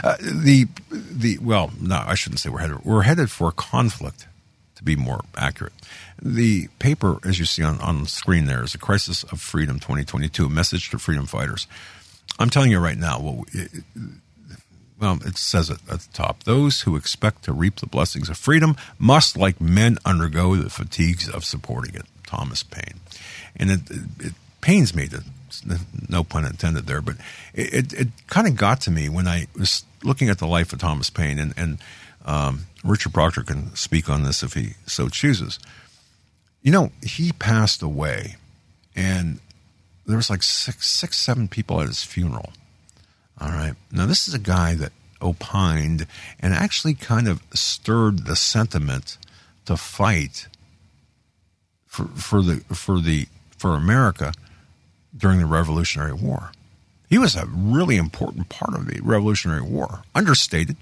Uh, the the well, no, I shouldn't say we're headed. We're headed for conflict, to be more accurate. The paper, as you see on, on the screen there, is A Crisis of Freedom twenty twenty-two, a message to freedom fighters. I'm telling you right now, well, it, well, it says it at the top. Those who expect to reap the blessings of freedom must, like men, undergo the fatigues of supporting it. Thomas Paine. And it, it, it pains me to, no pun intended there, but it, it, it kind of got to me when I was looking at the life of Thomas Paine, and, and um, Richard Proctor can speak on this if he so chooses. You know, he passed away, and there was like six, six, seven people at his funeral. All right. Now, this is a guy that opined and actually kind of stirred the sentiment to fight for, for the for the for America during the Revolutionary War. He was a really important part of the Revolutionary War, understated.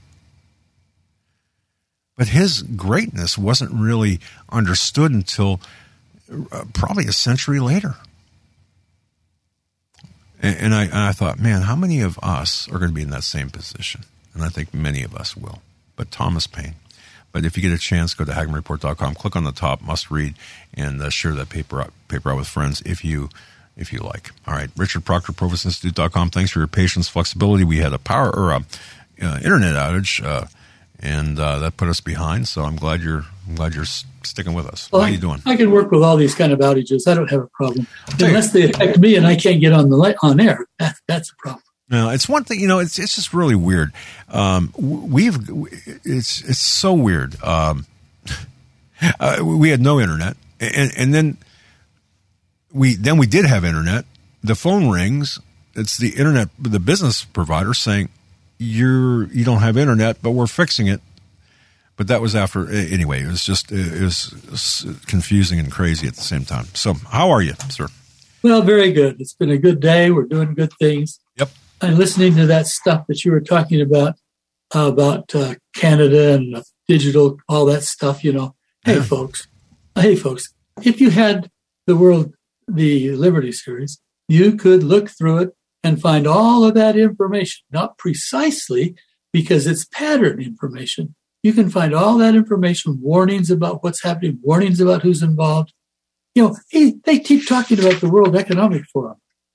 But his greatness wasn't really understood until uh, probably a century later. And, and, I, and I thought, man, how many of us are going to be in that same position? And I think many of us will. But Thomas Paine. But if you get a chance, go to Hagmann Report dot com, click on the top, must read, and uh, share that paper out, paper out with friends if you if you like. All right, Richard Proctor, Provost Institute dot com. Thanks for your patience, flexibility. We had a power or a uh, internet outage, uh, and uh, that put us behind. So I'm glad you're I'm glad you're sticking with us. Well, How are you doing? I can work with all these kind of outages. I don't have a problem unless they affect me and I can't get on the light, on air. That, that's a problem. No, it's one thing, you know, it's it's just really weird. Um, we've, it's it's so weird. Um, uh, we had no internet, and, and then we then we did have internet. The phone rings. It's the internet, the business provider saying, you're, you don't have internet, but we're fixing it. But that was after, anyway, it was just, it was confusing and crazy at the same time. So how are you, sir? Well, very good. It's been a good day. We're doing good things. Yep. And listening to that stuff that you were talking about, uh, about uh, Canada and uh, digital, all that stuff, you know. Hey, yeah. folks. Hey, folks. If you had the world, the Liberty Series, you could look through it and find all of that information. Not precisely, because it's pattern information. You can find all that information, warnings about what's happening, warnings about who's involved. You know, hey, they keep talking about the World Economic Forum.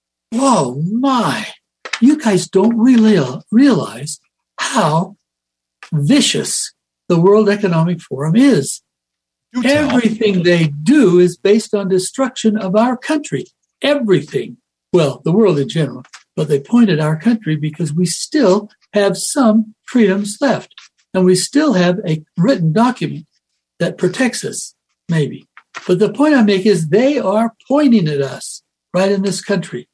Whoa, my. You guys don't really realize how vicious the World Economic Forum is. Everything they do is based on destruction of our country. Everything. Well, the world in general. But they point at our country because we still have some freedoms left. And we still have a written document that protects us, maybe. But the point I make is they are pointing at us right in this country.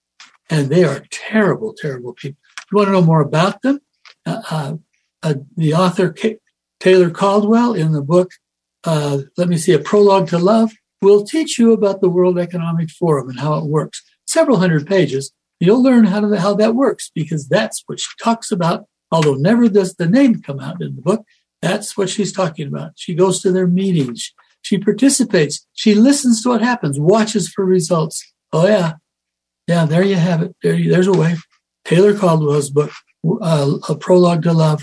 And they are terrible, terrible people. You want to know more about them? Uh, uh, uh, the author, K- Taylor Caldwell, in the book, uh, let me see, A Prologue to Love, will teach you about the World Economic Forum and how it works. Several hundred pages. You'll learn how, to, how that works because that's what she talks about. Although never does the name come out in the book, that's what she's talking about. She goes to their meetings. She participates. She listens to what happens, watches for results. Oh, yeah. Yeah, there you have it. There, there's a way. Taylor Caldwell's book, uh, A Prologue to Love.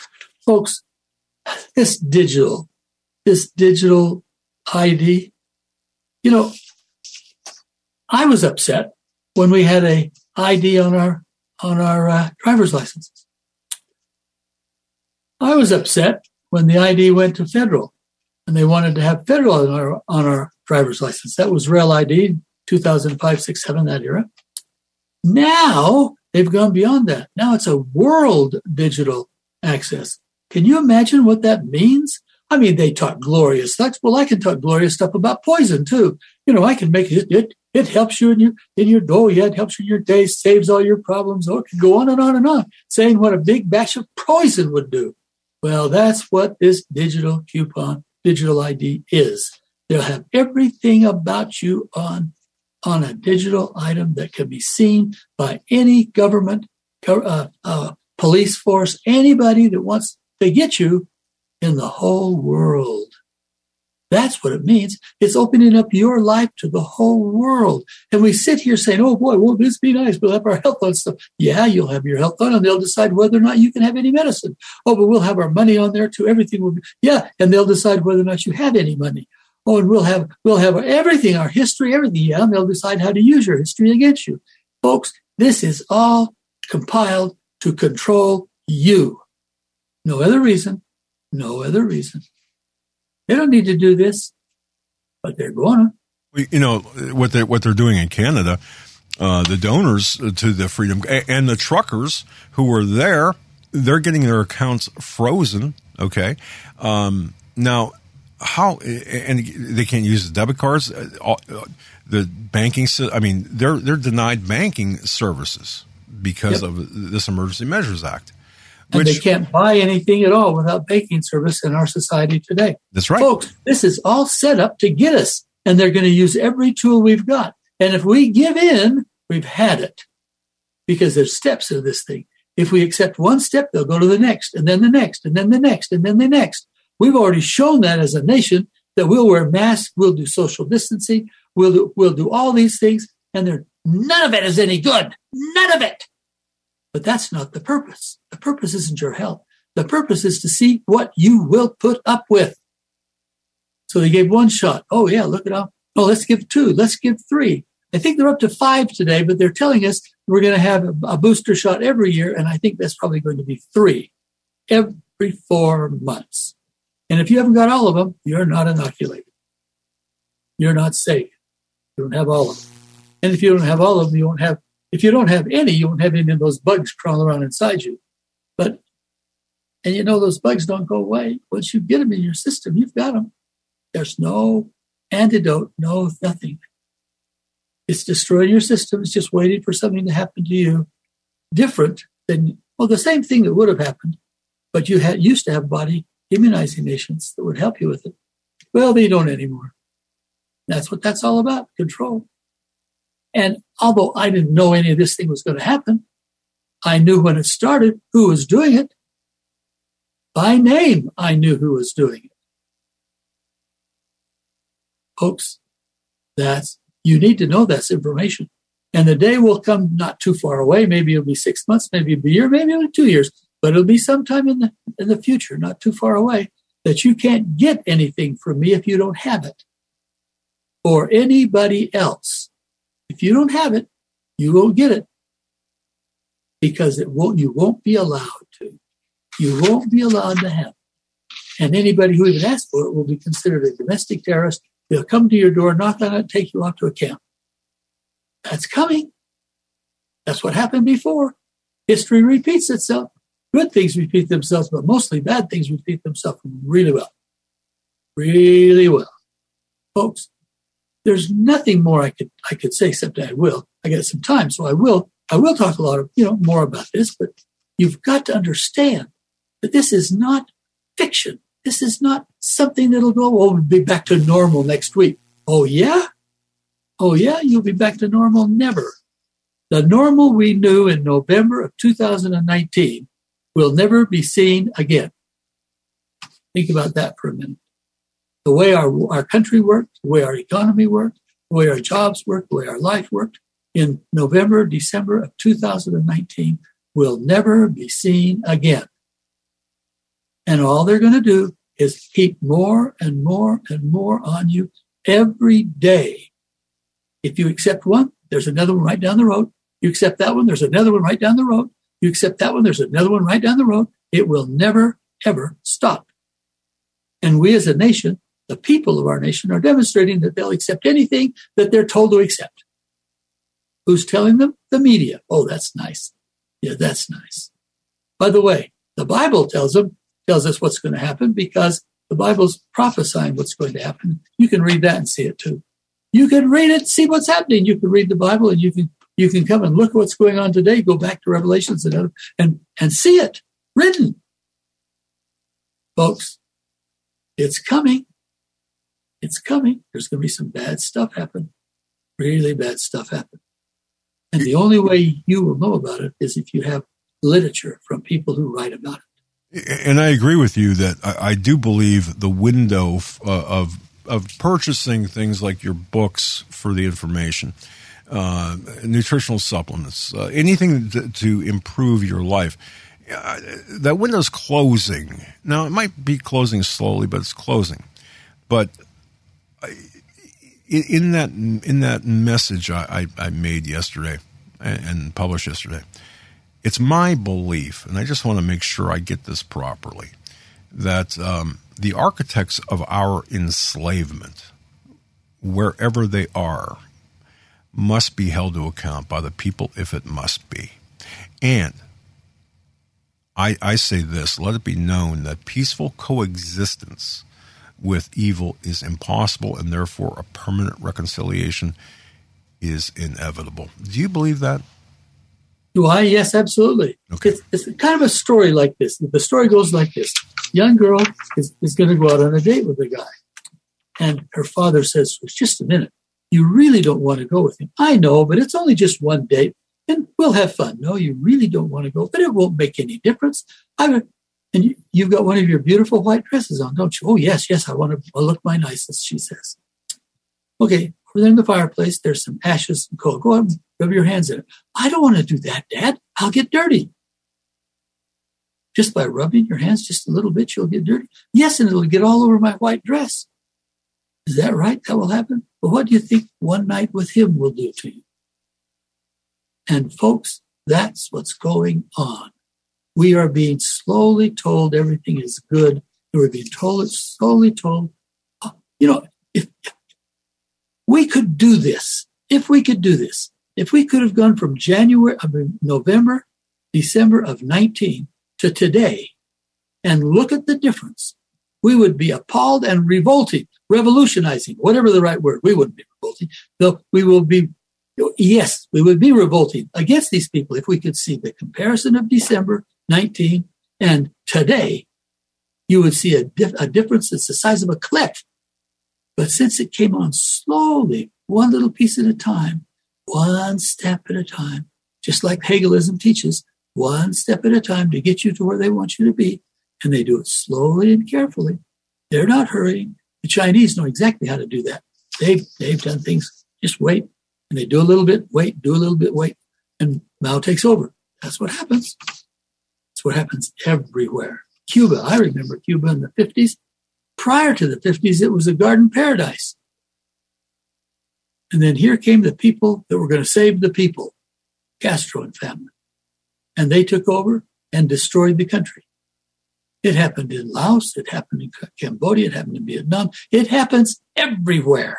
Folks, this digital, this digital I D, you know, I was upset when we had a I D on our on our uh, driver's licenses. I was upset when the I D went to federal, and they wanted to have federal on our on our driver's license. That was Real I D, two thousand five, six, seven, that era. Now they've gone beyond that. Now it's a world digital access. Can you imagine what that means? I mean, they talk glorious stuff. Well, I can talk glorious stuff about poison too. You know, I can make it. It it helps you in your in your oh yeah, it helps you in your day, saves all your problems. Oh, it can go on and on and on, saying what a big batch of poison would do. Well, that's what this digital coupon, digital I D is. They'll have everything about you on, on a digital item that can be seen by any government, uh, uh, police force, anybody that wants to get you in the whole world. That's what it means. It's opening up your life to the whole world. And we sit here saying, oh boy, won't this be nice? We'll have our health on stuff. Yeah, you'll have your health on, and they'll decide whether or not you can have any medicine. Oh, but we'll have our money on there too. Everything will be, yeah, and they'll decide whether or not you have any money. Oh, and we'll have, we'll have everything, our history, everything. Yeah, and they'll decide how to use your history against you. Folks, this is all compiled to control you. No other reason. No other reason. They don't need to do this, but they're going to. You know, what they're, what they're doing in Canada, uh, the donors to the Freedom and the truckers who were there, they're getting their accounts frozen, okay? Um, now, how, and they can't use the debit cards, the banking, I mean, they're they're denied banking services because yep. of this Emergency Measures Act. And Which, they can't buy anything at all without banking service in our society today. That's right. Folks, this is all set up to get us, and they're going to use every tool we've got. And if we give in, we've had it, because there's steps of this thing. If we accept one step, they'll go to the next, and then the next, and then the next, and then the next. We've already shown that as a nation that we'll wear masks, we'll do social distancing, we'll do, we'll do all these things, and they're, none of it is any good. None of it. But that's not the purpose. The purpose isn't your health. The purpose is to see what you will put up with. So they gave one shot. Oh, yeah, look it up. Oh, let's give two. Let's give three. I think they're up to five today, but they're telling us we're going to have a booster shot every year, and I think that's probably going to be three every four months. And if you haven't got all of them, you're not inoculated. You're not safe. You don't have all of them. And if you don't have all of them, you won't have If you don't have any, you won't have any of those bugs crawling around inside you. But, and you know, those bugs don't go away. Once you get them in your system, you've got them. There's no antidote, no nothing. It's destroying your system. It's just waiting for something to happen to you different than, well, the same thing that would have happened, but you had used to have body immunizing agents that would help you with it. Well, they don't anymore. That's what that's all about, control. And although I didn't know any of this thing was going to happen, I knew when it started who was doing it. By name, I knew who was doing it. Folks, that's, you need to know that's information. And the day will come not too far away. Maybe it'll be six months, maybe it'll be a year, maybe it'll be two years, but it'll be sometime in the, in the future, not too far away, that you can't get anything from me if you don't have it, or anybody else. If you don't have it, you won't get it, because it won't. You won't be allowed to. You won't be allowed to have it. And anybody who even asks for it will be considered a domestic terrorist. They'll come to your door, knock on it, take you off to a camp. That's coming. That's what happened before. History repeats itself. Good things repeat themselves, but mostly bad things repeat themselves really well. Really well. Folks, there's nothing more I could I could say, except I will. I got some time, so I will. I will talk a lot of, you know, more about this, but you've got to understand that this is not fiction. This is not something that'll go, oh, we'll be back to normal next week. Oh, yeah? Oh, yeah, you'll be back to normal? Never. The normal we knew in November of two thousand nineteen will never be seen again. Think about that for a minute. The way our, our country worked, the way our economy worked, the way our jobs worked, the way our life worked in November, December of two thousand nineteen will never be seen again. And all they're going to do is heap more and more and more on you every day. If you accept one, there's another one right down the road. You accept that one, there's another one right down the road. You accept that one, there's another one right down the road. It will never, ever stop. And we as a nation, the people of our nation, are demonstrating that they'll accept anything that they're told to accept. Who's telling them? The media. Oh, that's nice. Yeah, that's nice. By the way, the Bible tells them, tells us what's going to happen, because the Bible's prophesying what's going to happen. You can read that and see it too. You can read it, see what's happening. You can read the Bible, and you can you can come and look at what's going on today. Go back to Revelations and and and see it written, folks. It's coming. It's coming. There's going to be some bad stuff happen. Really bad stuff happen. And the only way you will know about it is if you have literature from people who write about it. And I agree with you that I, I do believe the window uh, of of purchasing things like your books for the information, uh, nutritional supplements, uh, anything to, to improve your life. Uh, that window's closing. Now, it might be closing slowly, but it's closing. But in that in that message I, I, I made yesterday and, and published yesterday, it's my belief, and I just want to make sure I get this properly, that um, the architects of our enslavement, wherever they are, must be held to account by the people if it must be. And I, I say this, let it be known that peaceful coexistence with evil is impossible, and therefore a permanent reconciliation is inevitable. Do you believe that? Do I? Yes, absolutely. Okay. It's, it's kind of a story like this. The story goes like this. Young girl is, is going to go out on a date with a guy. And her father says, just a minute, you really don't want to go with him. I know, but it's only just one date, and we'll have fun. No, you really don't want to go, but it won't make any difference. I And you, you've got one of your beautiful white dresses on, don't you? Oh, yes, yes, I want to I'll look my nicest, she says. Okay, over there in the fireplace, there's some ashes and coal. Go out and rub your hands in it. I don't want to do that, Dad. I'll get dirty. Just by rubbing your hands just a little bit, you'll get dirty. Yes, and it'll get all over my white dress. Is that right? That will happen? But what do you think one night with him will do to you? And folks, that's what's going on. We are being slowly told everything is good. We're being told it's slowly told. You know, if, if we could do this, if we could do this, if we could have gone from January, I mean, November, December of nineteen to today and look at the difference, we would be appalled and revolting, revolutionizing, whatever the right word. We wouldn't be revolting, though we will be, yes, we would be revolting against these people if we could see the comparison of December nineteen and today. You would see a, dif- a difference that's the size of a cliff. But since it came on slowly, one little piece at a time, one step at a time, just like Hegelism teaches, one step at a time to get you to where they want you to be, and they do it slowly and carefully. They're not hurrying. The Chinese know exactly how to do that. They've, they've done things, just wait, and they do a little bit, wait, do a little bit, wait, and Mao takes over. That's what happens. That's what happens everywhere. Cuba, I remember Cuba in the fifties. Prior to the fifties, it was a garden paradise. And then here came the people that were going to save the people, Castro and family. And they took over and destroyed the country. It happened in Laos. It happened in Cambodia. It happened in Vietnam. It happens everywhere.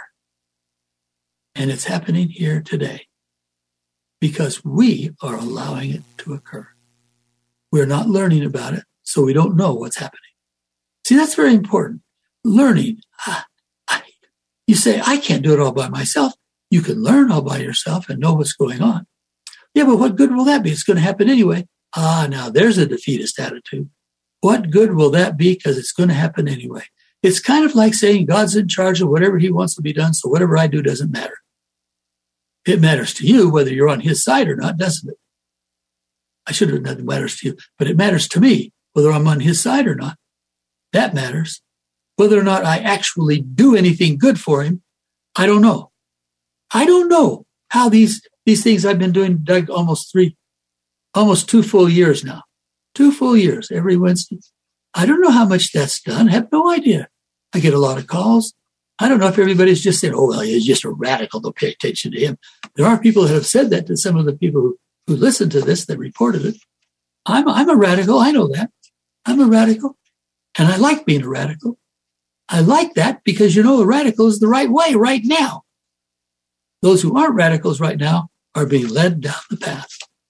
And it's happening here today because we are allowing it to occur. We're not learning about it, so we don't know what's happening. See, that's very important. Learning. Ah, I, you say, I can't do it all by myself. You can learn all by yourself and know what's going on. Yeah, but what good will that be? It's going to happen anyway. Ah, now there's a defeatist attitude. What good will that be? Because it's going to happen anyway. It's kind of like saying God's in charge of whatever he wants to be done, so whatever I do doesn't matter. It matters to you whether you're on his side or not, doesn't it? I should have done it matters to you, but it matters to me whether I'm on his side or not. That matters. Whether or not I actually do anything good for him, I don't know. I don't know how these these things I've been doing, Doug, almost three, almost two full years now. Two full years every Wednesday. I don't know how much that's done. I have no idea. I get a lot of calls. I don't know if everybody's just saying, oh, well, he's just a radical. Don't pay attention to him. There are people that have said that to some of the people who, who listened to this that reported it. I'm, I'm a radical. I know that. I'm a radical. And I like being a radical. I like that because, you know, a radical is the right way right now. Those who aren't radicals right now are being led down the path.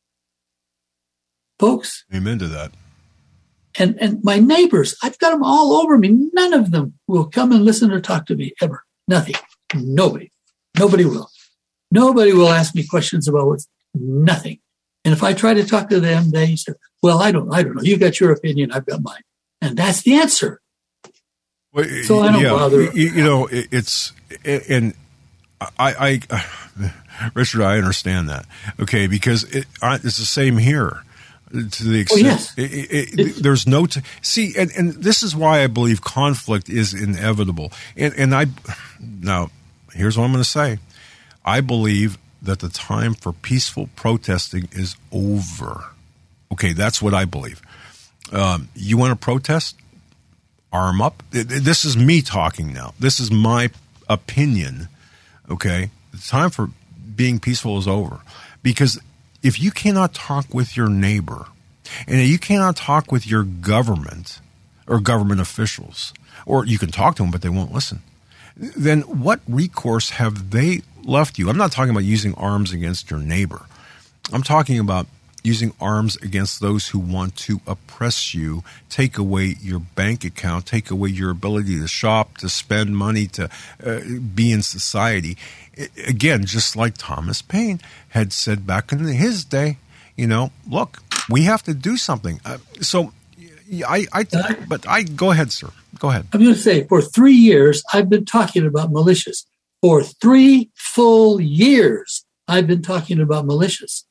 Folks. Amen to that. And and my neighbors, I've got them all over me. None of them will come and listen or talk to me ever. Nothing. Nobody. Nobody will. Nobody will ask me questions about what's nothing. And if I try to talk to them, they say, well, I don't, I don't know. You got your opinion. I've got mine. And that's the answer. Well, so I don't yeah, bother. You, you know, it's, and I, I, Richard, I understand that. Okay. Because it, it's the same here. to the extent. Oh, yes. It, it, it, there's no t- see, and, and this is why I believe conflict is inevitable. And and I now here's what I'm going to say. I believe that the time for peaceful protesting is over. Okay, that's what I believe. Um, you want to protest? Arm up. This is me talking now. This is my opinion. Okay, the time for being peaceful is over, because if you cannot talk with your neighbor and you cannot talk with your government or government officials, or you can talk to them, but they won't listen, then what recourse have they left you? I'm not talking about using arms against your neighbor. I'm talking about using arms against those who want to oppress you, take away your bank account, take away your ability to shop, to spend money, to uh, be in society. Again, just like Thomas Paine had said back in his day, you know, look, we have to do something. Uh, so I, I, but I, go ahead, sir. Go ahead. I'm going to say, for three years, I've been talking about militias. For three full years, I've been talking about militias.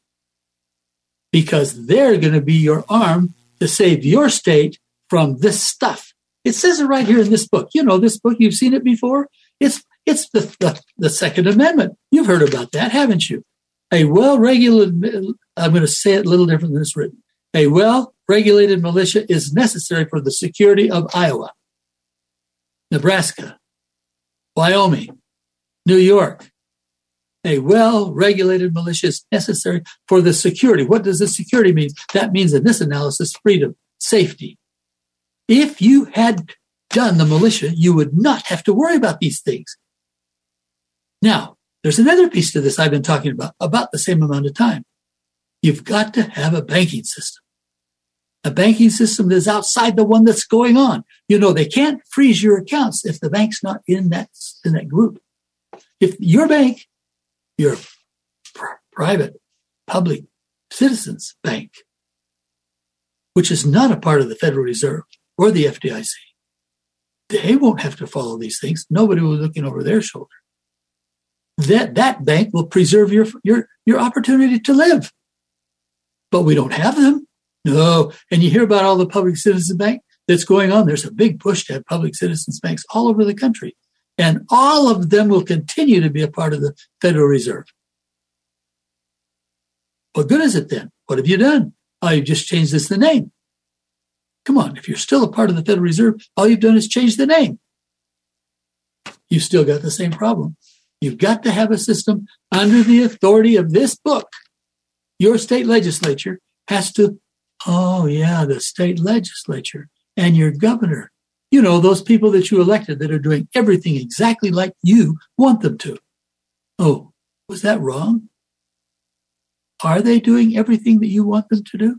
Because they're going to be your arm to save your state from this stuff. It says it right here in this book. You know this book. You've seen it before. It's it's the, the, the Second Amendment. You've heard about that, haven't you? A well-regulated, I'm going to say it a little different than it's written. A well-regulated militia is necessary for the security of Iowa, Nebraska, Wyoming, New York. A well-regulated militia is necessary for the security. What does the security mean? That means, in this analysis, freedom, safety. If you had done the militia, you would not have to worry about these things. Now, there's another piece to this I've been talking about, about the same amount of time. You've got to have a banking system. A banking system that is outside the one that's going on. You know, they can't freeze your accounts if the bank's not in that, in that group. If your bank, your pr- private, public citizens bank, which is not a part of the Federal Reserve or the F D I C, they won't have to follow these things. Nobody will be looking over their shoulder. That that bank will preserve your your your opportunity to live. But we don't have them. No. And you hear about all the public citizen bank that's going on. There's a big push to have public citizens banks all over the country. And all of them will continue to be a part of the Federal Reserve. What good is it then? What have you done? Oh, you just changed this the name. Come on, if you're still a part of the Federal Reserve, all you've done is change the name. You've still got the same problem. You've got to have a system under the authority of this book. Your state legislature has to, oh yeah, the state legislature and your governor. You know, those people that you elected that are doing everything exactly like you want them to. Oh, was that wrong? Are they doing everything that you want them to do?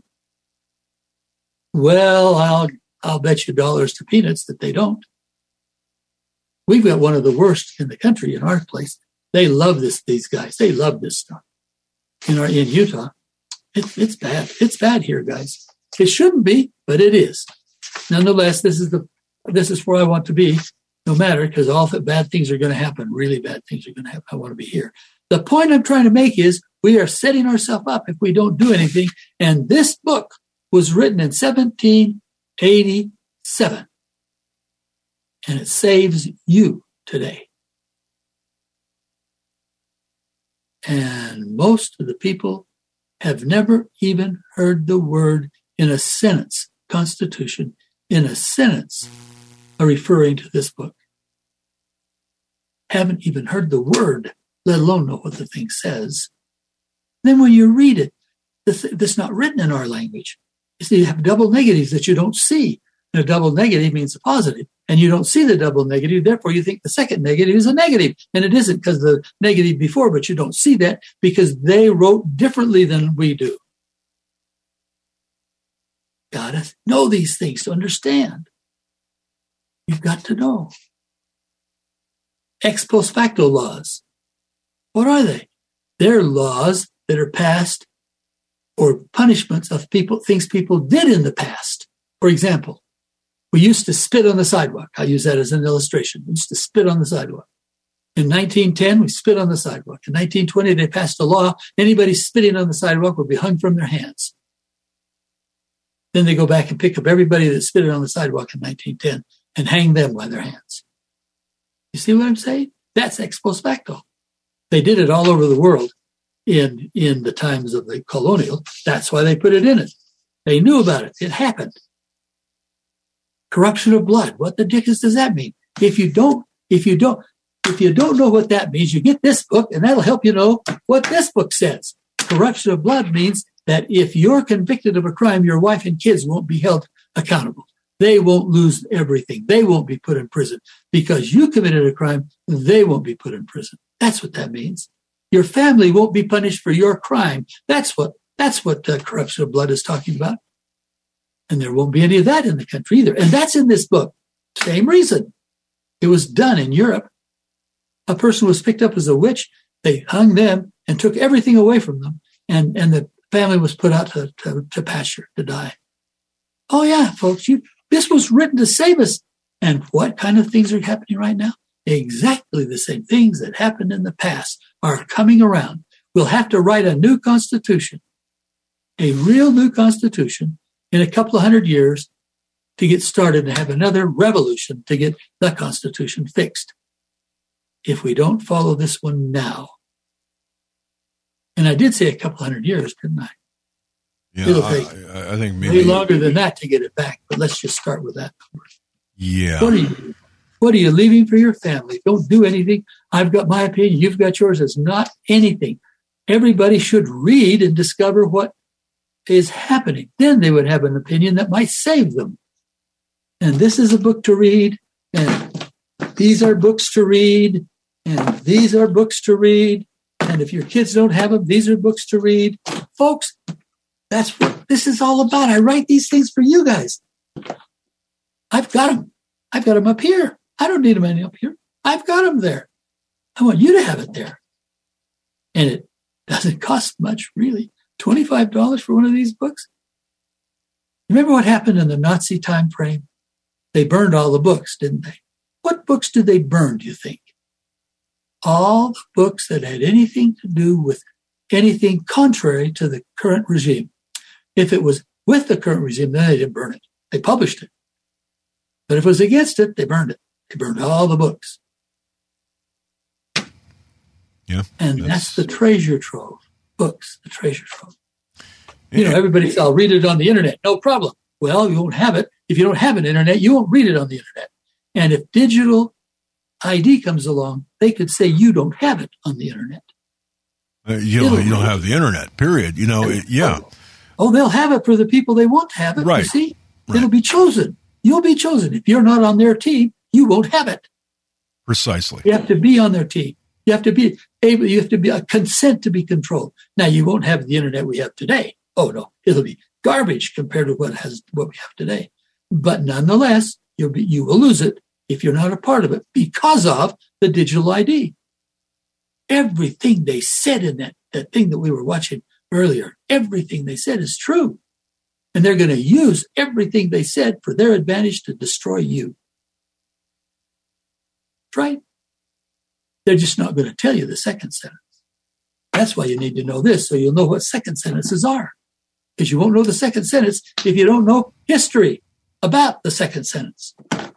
Well, I'll I'll bet you dollars to peanuts that they don't. We've got one of the worst in the country in our place. They love this, these guys. They love this stuff. In our in Utah, it, it's bad. It's bad here, guys. It shouldn't be, but it is. Nonetheless, this is the this is where I want to be, no matter, because all the bad things are going to happen. Really bad things are going to happen. I want to be here. The point I'm trying to make is we are setting ourselves up if we don't do anything. And this book was written in seventeen eighty-seven. And it saves you today. And most of the people have never even heard the word in a sentence, Constitution, in a sentence, referring to this book. Haven't even heard the word, let alone know what the thing says. Then when you read it, this, this is not written in our language. You see, you have double negatives that you don't see. And a double negative means a positive. And you don't see the double negative. Therefore, you think the second negative is a negative. And it isn't because the negative before, but you don't see that because they wrote differently than we do. Gotta know these things to understand. You've got to know. Ex post facto laws. What are they? They're laws that are passed or punishments of people, things people did in the past. For example, we used to spit on the sidewalk. I use that as an illustration. We used to spit on the sidewalk. In nineteen ten, we spit on the sidewalk. In nineteen twenty, they passed a law. Anybody spitting on the sidewalk would be hung from their hands. Then they go back and pick up everybody that spit it on the sidewalk in nineteen ten and hang them by their hands. You see what I'm saying? That's ex post facto. They did it all over the world in, in the times of the colonial. That's why they put it in it. They knew about it. It happened. Corruption of blood. What the dickens does that mean? If you don't, if you don't, if you don't know what that means, you get this book and that'll help you know what this book says. Corruption of blood means that if you're convicted of a crime, your wife and kids won't be held accountable. They won't lose everything. They won't be put in prison. Because you committed a crime, they won't be put in prison. That's what that means. Your family won't be punished for your crime. That's what that's what uh, corruption of blood is talking about. And there won't be any of that in the country either. And that's in this book. Same reason. It was done in Europe. A person was picked up as a witch. They hung them and took everything away from them. And, and the family was put out to, to, to pasture, to die. Oh, yeah, folks, you, this was written to save us. And what kind of things are happening right now? Exactly the same things that happened in the past are coming around. We'll have to write a new constitution, a real new constitution in a couple of hundred years to get started and have another revolution to get the Constitution fixed. If we don't follow this one now. And I did say a couple hundred years, didn't I? Yeah, It'll take I, I think maybe way longer than that to get it back, but let's just start with that number. Yeah. What are you, what are you leaving for your family? Don't do anything. I've got my opinion. You've got yours. It's not anything. Everybody should read and discover what is happening. Then they would have an opinion that might save them. And this is a book to read, and these are books to read, and these are books to read. And if your kids don't have them, these are books to read. Folks, that's what this is all about. I write these things for you guys. I've got them. I've got them up here. I don't need them any up here. I've got them there. I want you to have it there. And it doesn't cost much, really. twenty-five dollars for one of these books. Remember what happened in the Nazi time frame? They burned all the books, didn't they? What books did they burn, do you think? All the books that had anything to do with anything contrary to the current regime. If it was with the current regime, then they didn't burn it. They published it. But if it was against it, they burned it. They burned all the books. Yeah. And that's, that's the treasure trove. Books, the treasure trove. You know, everybody says, I'll read it on the internet. No problem. Well, you won't have it. If you don't have an internet, you won't read it on the internet. And if digital I D comes along, they could say you don't have it on the internet. Uh, you, don't, you don't have the internet, period. You know, it, yeah. Oh, they'll have it for the people they want to have it. Right. You see? Right. It'll be chosen. You'll be chosen. If you're not on their team, you won't have it. Precisely. You have to be on their team. You have to be able, you have to be a consent to be controlled. Now, you won't have the internet we have today. Oh, no. It'll be garbage compared to what has what we have today. But nonetheless, you'll be, you will lose it if you're not a part of it because of the digital I D. Everything they said in that, that thing that we were watching earlier, everything they said is true. And they're going to use everything they said for their advantage to destroy you. Right? They're just not going to tell you the second sentence. That's why you need to know this, so you'll know what second sentences are. Because you won't know the second sentence if you don't know history about the second sentence.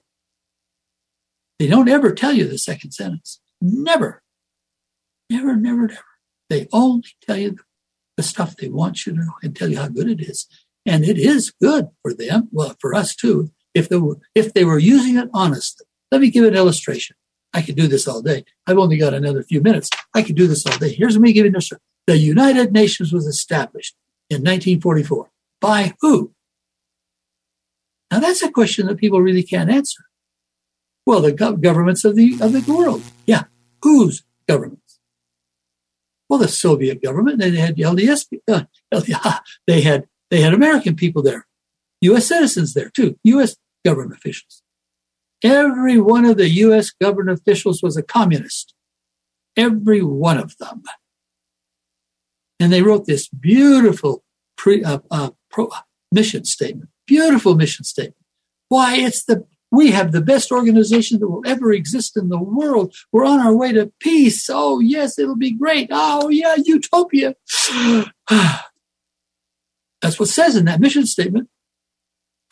They don't ever tell you the second sentence. Never. Never, never, never. They only tell you the stuff they want you to know and tell you how good it is. And it is good for them, well, for us too, if they were, if they were using it honestly. Let me give an illustration. I could do this all day. I've only got another few minutes. I could do this all day. Here's me giving this. The United Nations was established in nineteen forty-four. By who? Now that's a question that people really can't answer. Well, the go- governments of the of the world. Yeah. Whose governments? Well, the Soviet government. They had L D S. Uh, they had they had American people there, U S citizens there too, U S government officials. Every one of the U S government officials was a communist. Every one of them. And they wrote this beautiful pre, uh, uh, pro, mission statement. Beautiful mission statement. Why, it's the we have the best organization that will ever exist in the world. We're on our way to peace. Oh, yes, it'll be great. Oh, yeah, utopia. That's what it says in that mission statement.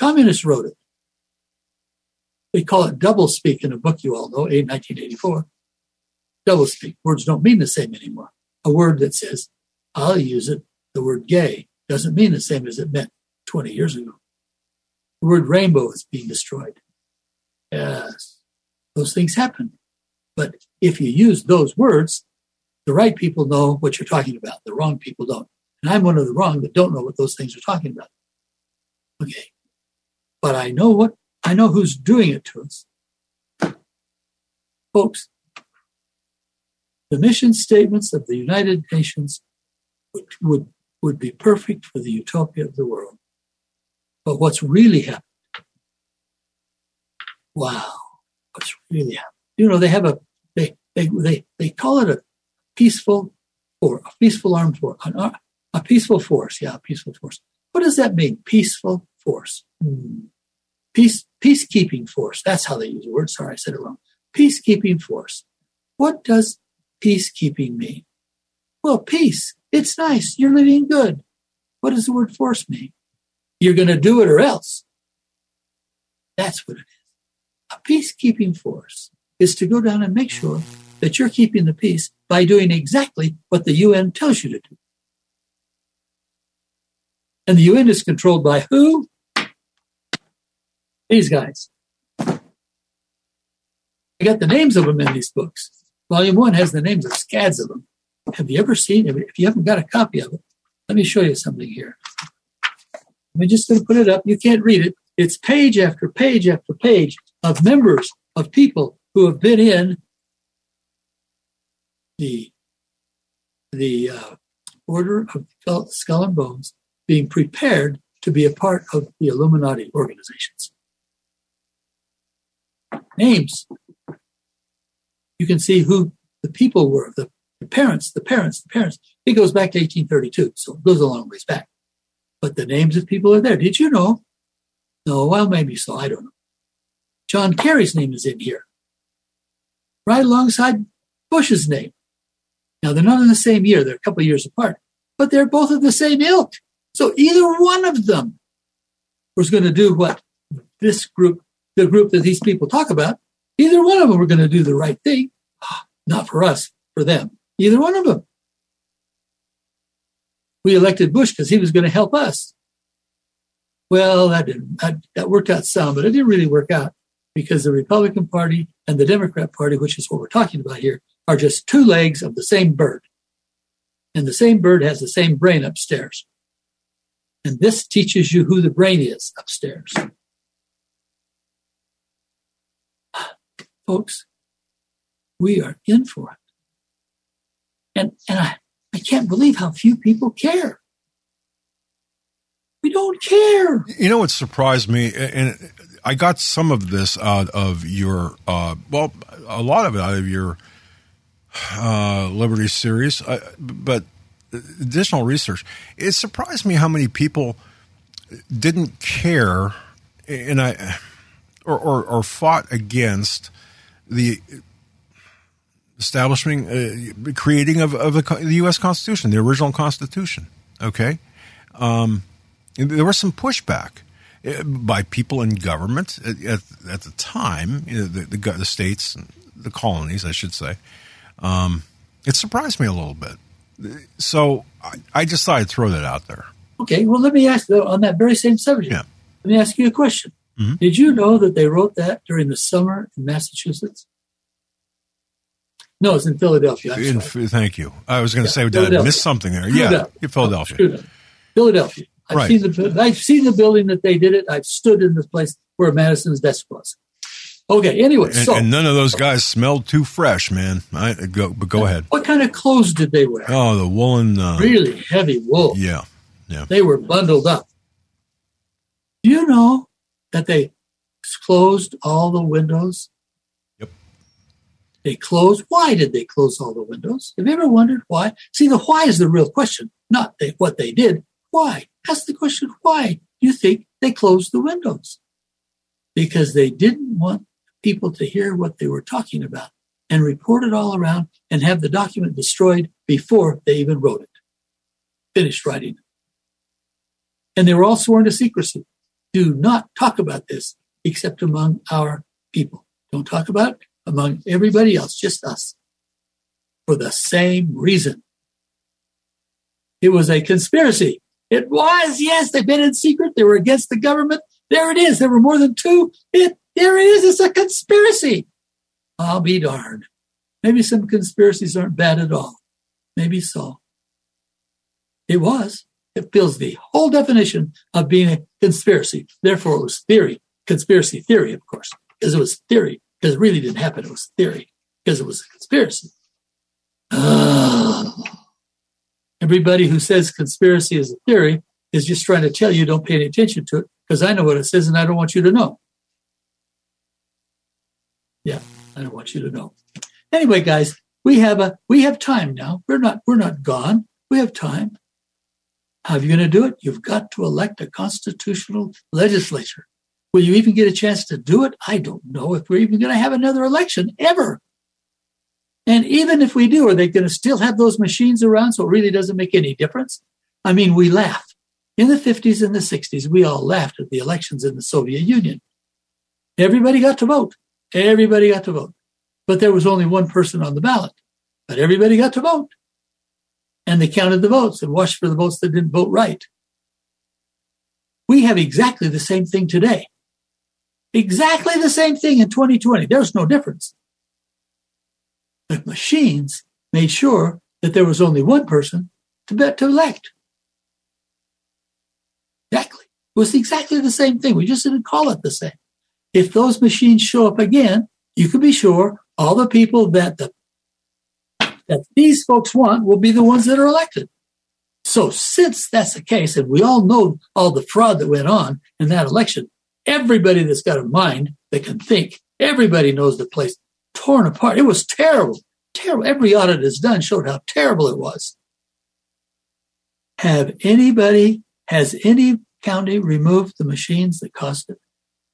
Communists wrote it. They call it doublespeak in a book you all know, nineteen eighty-four. Doublespeak. Words don't mean the same anymore. A word that says, I'll use it, the word gay, doesn't mean the same as it meant twenty years ago. The word rainbow is being destroyed. Yes, those things happen. But if you use those words, the right people know what you're talking about. The wrong people don't. And I'm one of the wrong that don't know what those things are talking about. Okay. But I know what, I know who's doing it to us. Folks, the mission statements of the United Nations would, would, would be perfect for the utopia of the world. But what's really happened? Wow. What's really happened? You know, they have a, they, they, they, they call it a peaceful or a peaceful armed force, a peaceful force. Yeah, a peaceful force. What does that mean? Peaceful force. Hmm. Peace, peacekeeping force. That's how they use the word. Sorry, I said it wrong. Peacekeeping force. What does peacekeeping mean? Well, peace. It's nice. You're living good. What does the word force mean? You're going to do it or else. That's what it is. A peacekeeping force is to go down and make sure that you're keeping the peace by doing exactly what the U N tells you to do. And the U N is controlled by who? These guys. I got the names of them in these books. Volume one has the names of scads of them. Have you ever seen it? If you haven't got a copy of it, let me show you something here. I'm just going to put it up. You can't read it. It's page after page after page of members of people who have been in the, the uh, Order of Skull and Bones being prepared to be a part of the Illuminati organizations. Names. You can see who the people were, the, the parents, the parents, the parents. It goes back to eighteen thirty-two, so it goes a long ways back. But the names of people are there. Did you know? No, well, maybe so. I don't know. John Kerry's name is in here, right alongside Bush's name. Now, they're not in the same year. They're a couple of years apart, but they're both of the same ilk. So either one of them was going to do what this group, the group that these people talk about, either one of them were going to do the right thing. Not for us, for them. Either one of them. We elected Bush because he was going to help us. Well, that didn't, that, that worked out some, but it didn't really work out because the Republican Party and the Democrat Party, which is what we're talking about here, are just two legs of the same bird. And the same bird has the same brain upstairs. And this teaches you who the brain is upstairs. Folks, we are in for it. And, and I, I can't believe how few people care. We don't care. You know what surprised me? And I got some of this out of your, uh, well, a lot of it out of your uh, Liberty series, uh, but additional research. It surprised me how many people didn't care and I, or, or, or fought against the establishing, uh, creating of, of the, the U S Constitution, the original Constitution. Okay. Um, there was some pushback by people in government at, at, at the time, you know, the, the, the states, the colonies, I should say. Um, it surprised me a little bit. So I, I just thought I'd throw that out there. Okay. Well, let me ask you on that very same subject. Yeah. Let me ask you a question. Mm-hmm. Did you know that they wrote that during the summer in Massachusetts? No, it's in Philadelphia. In, thank you. I was going to yeah, say, did I miss something there? Screwed yeah, in Philadelphia. Oh, Philadelphia. I've right. seen the I've seen the building that they did it. I've stood in the place where Madison's desk was. Okay. Anyway, and, so and none of those guys smelled too fresh, man. I go, but go ahead. What kind of clothes did they wear? Oh, the woolen, uh, really heavy wool. Yeah, yeah. They were bundled up. Do you know that they closed all the windows? Yep. They closed. Why did they close all the windows? Have you ever wondered why? See, the why is the real question, not they, what they did. Why? Ask the question, why do you think they closed the windows? Because they didn't want people to hear what they were talking about and report it all around and have the document destroyed before they even wrote it, finished writing it. And they were all sworn to secrecy. do not talk about this except among our people. Don't talk about it among everybody else, just us, for the same reason. It was a conspiracy. It was, yes, they've been in secret. They were against the government. There it is. There were more than two. It, there it is. It's a conspiracy. I'll be darned. Maybe some conspiracies aren't bad at all. Maybe so. It was. It fills the whole definition of being a conspiracy. Therefore, it was theory. Conspiracy theory, of course, because it was theory. Because it really didn't happen. It was theory. Because it was a conspiracy. Oh. Everybody who says conspiracy is a theory is just trying to tell you don't pay any attention to it because I know what it says and I don't want you to know. Yeah, I don't want you to know. Anyway, guys, we have a we have time now. We're not we're not gone. We have time. How are you going to do it? You've got to elect a constitutional legislature. Will you even get a chance to do it? I don't know if we're even going to have another election ever. And even if we do, are they going to still have those machines around so it really doesn't make any difference? I mean, we laugh. In the fifties and the sixties, we all laughed at the elections in the Soviet Union. Everybody got to vote. Everybody got to vote. But there was only one person on the ballot. But everybody got to vote. And they counted the votes and watched for the votes that didn't vote right. We have exactly the same thing today. Exactly the same thing in twenty twenty. There's no difference. The machines made sure that there was only one person to bet to elect. Exactly. It was exactly the same thing. We just didn't call it the same. If those machines show up again, you can be sure all the people that the that these folks want will be the ones that are elected. So since that's the case, and we all know all the fraud that went on in that election, everybody that's got a mind that can think, everybody knows the place torn apart. It was terrible, terrible. Every audit that's done showed how terrible it was. Have anybody, has any county removed the machines that caused it?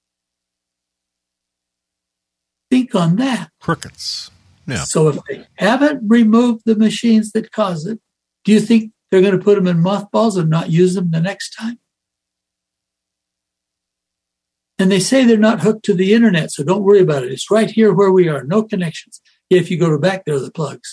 Think on that. Crickets. Yeah. So if they haven't removed the machines that caused it, do you think they're going to put them in mothballs and not use them the next time? And they say they're not hooked to the internet, so don't worry about it. It's right here where we are, no connections. If you go to back, there are the plugs.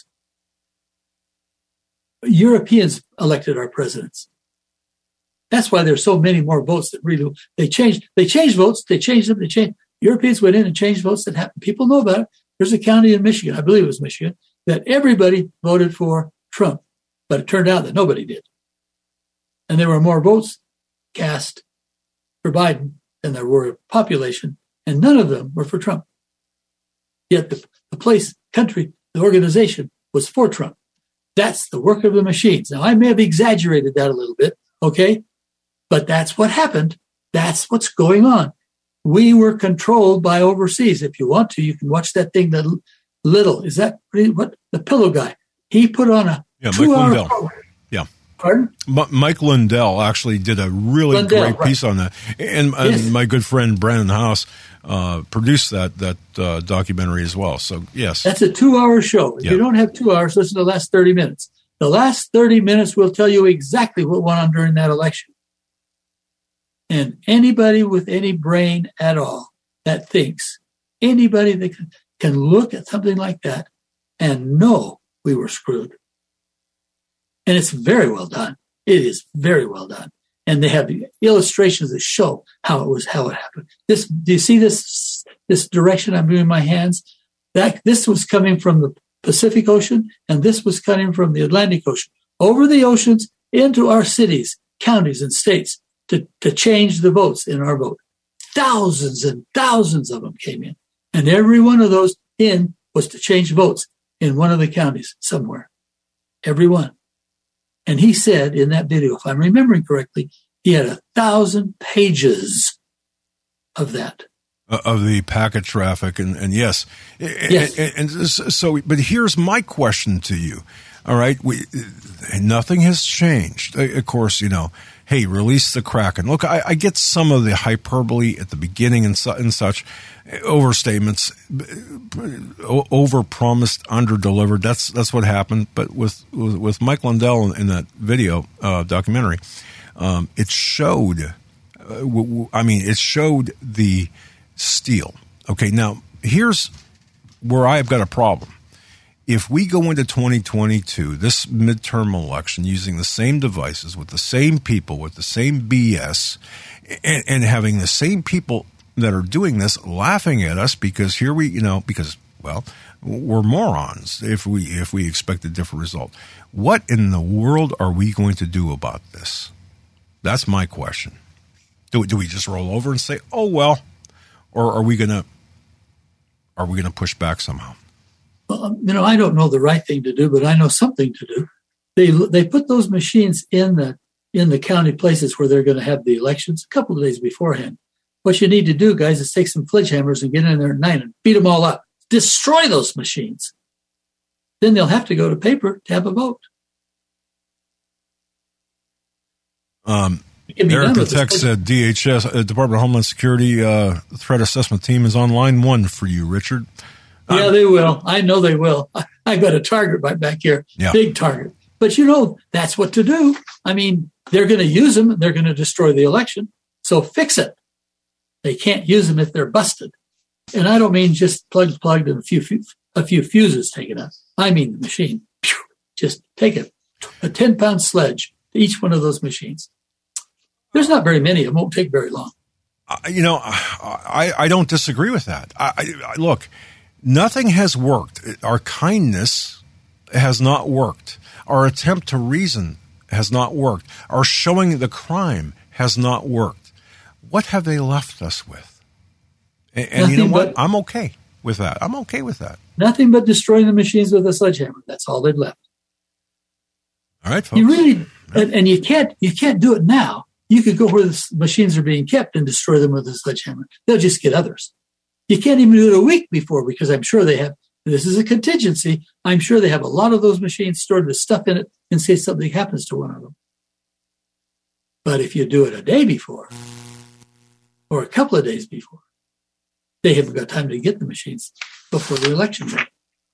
Europeans elected our presidents. That's why there's so many more votes that really, they changed, they changed votes, they changed them, they changed. Europeans went in and changed votes that happened. People know about it. There's a county in Michigan, I believe it was Michigan, that everybody voted for Trump, but it turned out that nobody did. And there were more votes cast for Biden than there were population, and none of them were for Trump. Yet the, the place, country, the organization was for Trump. That's the work of the machines. Now, I may have exaggerated that a little bit, okay? But that's what happened. That's what's going on. We were controlled by overseas. If you want to, you can watch that thing, that Little, is that what? The Pillow Guy. He put on a yeah, two-hour Mike Lindell. program. Yeah. Pardon? M- Mike Lindell actually did a really Lindell, great right. piece on that. And, and Yes. my good friend Brandon House uh, produced that that uh, documentary as well. So, yes. That's a two-hour show. If Yeah. you don't have two hours, listen to the last thirty minutes. The last thirty minutes will tell you exactly what went on during that election. And anybody with any brain at all that thinks, anybody that can, can look at something like that and know we were screwed. And it's very well done. It is very well done. And they have illustrations that show how it was, how it happened. This, do you see this, this direction I'm doing my hands? That this was coming from the Pacific Ocean, and this was coming from the Atlantic Ocean, over the oceans into our cities, counties, and states to, to change the votes in our vote. Thousands and thousands of them came in. And every one of those in was to change votes in one of the counties somewhere. Every one. And he said in that video, if I'm remembering correctly, he had a thousand pages of that. Uh, of the packet traffic. And, and yes. Yes. And, and, and so, but here's my question to you. All right. We, nothing has changed. Of course, you know, hey, release the Kraken. Look, I, I get some of the hyperbole at the beginning and, su- and such, overstatements, over-promised, under-delivered. That's that's what happened. But with with, with Mike Lindell in, in that video uh, documentary, um, it showed Uh, w- w- I mean, it showed the steal. Okay, now here's where I've got a problem. If we go into twenty twenty-two, this midterm election, using the same devices, with the same people, with the same B S, and, and having the same people that are doing this laughing at us because here we, you know, because, well, we're morons if we if we expect a different result. What in the world are we going to do about this? That's my question. Do, do we just roll over and say, oh, well, or are we going to are we going to push back somehow? Well, you know, I don't know the right thing to do, but I know something to do. They they put those machines in the in the county places where they're going to have the elections a couple of days beforehand. What you need to do, guys, is take some sledgehammers and get in there at night and beat them all up. Destroy those machines. Then they'll have to go to paper to have a vote. Um, Erica Tech said D H S, uh, Department of Homeland Security uh, threat assessment team is on line one for you, Richard. Um, yeah, they will. I know they will. I, I've got a target right back here, yeah. Big target. But, you know, that's what to do. I mean, they're going to use them. They're going to destroy the election. So fix it. They can't use them if they're busted. And I don't mean just plugged, plugged, and a few a few fuses taken out. I mean the machine. Just take a, a ten-pound sledge to each one of those machines. There's not very many. It won't take very long. Uh, you know, I, I don't disagree with that. I, I, look, nothing has worked. Our kindness has not worked. Our attempt to reason has not worked. Our showing the crime has not worked. What have they left us with? And, and you know what? But, I'm okay with that. I'm okay with that. Nothing but destroying the machines with a sledgehammer. That's all they've left. All right, folks. You really, and, and you can't you can't do it now. You could go where the machines are being kept and destroy them with a sledgehammer. They'll just get others. You can't even do it a week before because I'm sure they have, this is a contingency, I'm sure they have a lot of those machines stored with stuff in it in case something happens to one of them. But if you do it a day before or a couple of days before, they haven't got time to get the machines before the election day.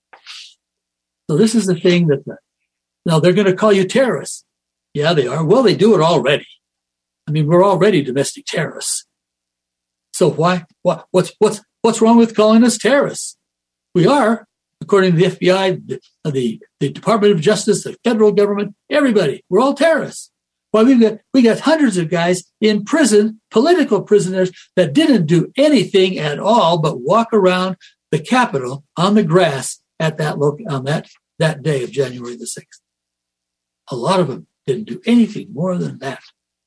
So this is the thing that, the, now they're going to call you terrorists. Yeah, they are. Well, they do it already. I mean, we're already domestic terrorists. So why, what, what's, what's, what's wrong with calling us terrorists? We are, according to the F B I, the, the, the Department of Justice, the federal government, everybody. We're all terrorists. Why, we've got, we got hundreds of guys in prison, political prisoners that didn't do anything at all but walk around the Capitol on the grass at that look on that, that day of January the sixth. A lot of them didn't do anything more than that.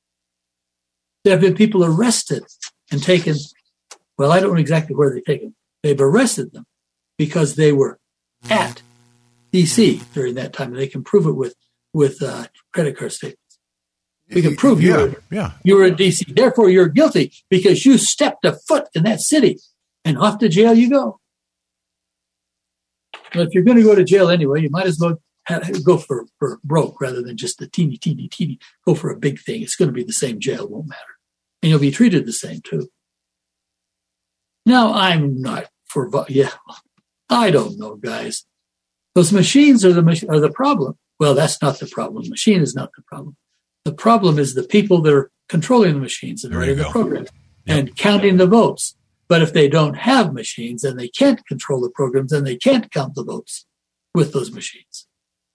There have been people arrested and taken, well, I don't know exactly where they've taken. They've arrested them because they were at D C during that time. And they can prove it with, with uh, credit card statements. We can prove you, yeah, were, yeah. you were in D C. Therefore, you're guilty because you stepped a foot in that city. And off to jail you go. But if you're going to go to jail anyway, you might as well have, go for, for broke rather than just the teeny, teeny, teeny. Go for a big thing. It's going to be the same jail. It won't matter. And you'll be treated the same, too. Now, I'm not for, yeah, I don't know, guys. Those machines are the are the problem. Well, that's not the problem. Machine is not the problem. The problem is the people that are controlling the machines and running the program yep. and counting the votes. But if they don't have machines and they can't control the programs, then they can't count the votes with those machines.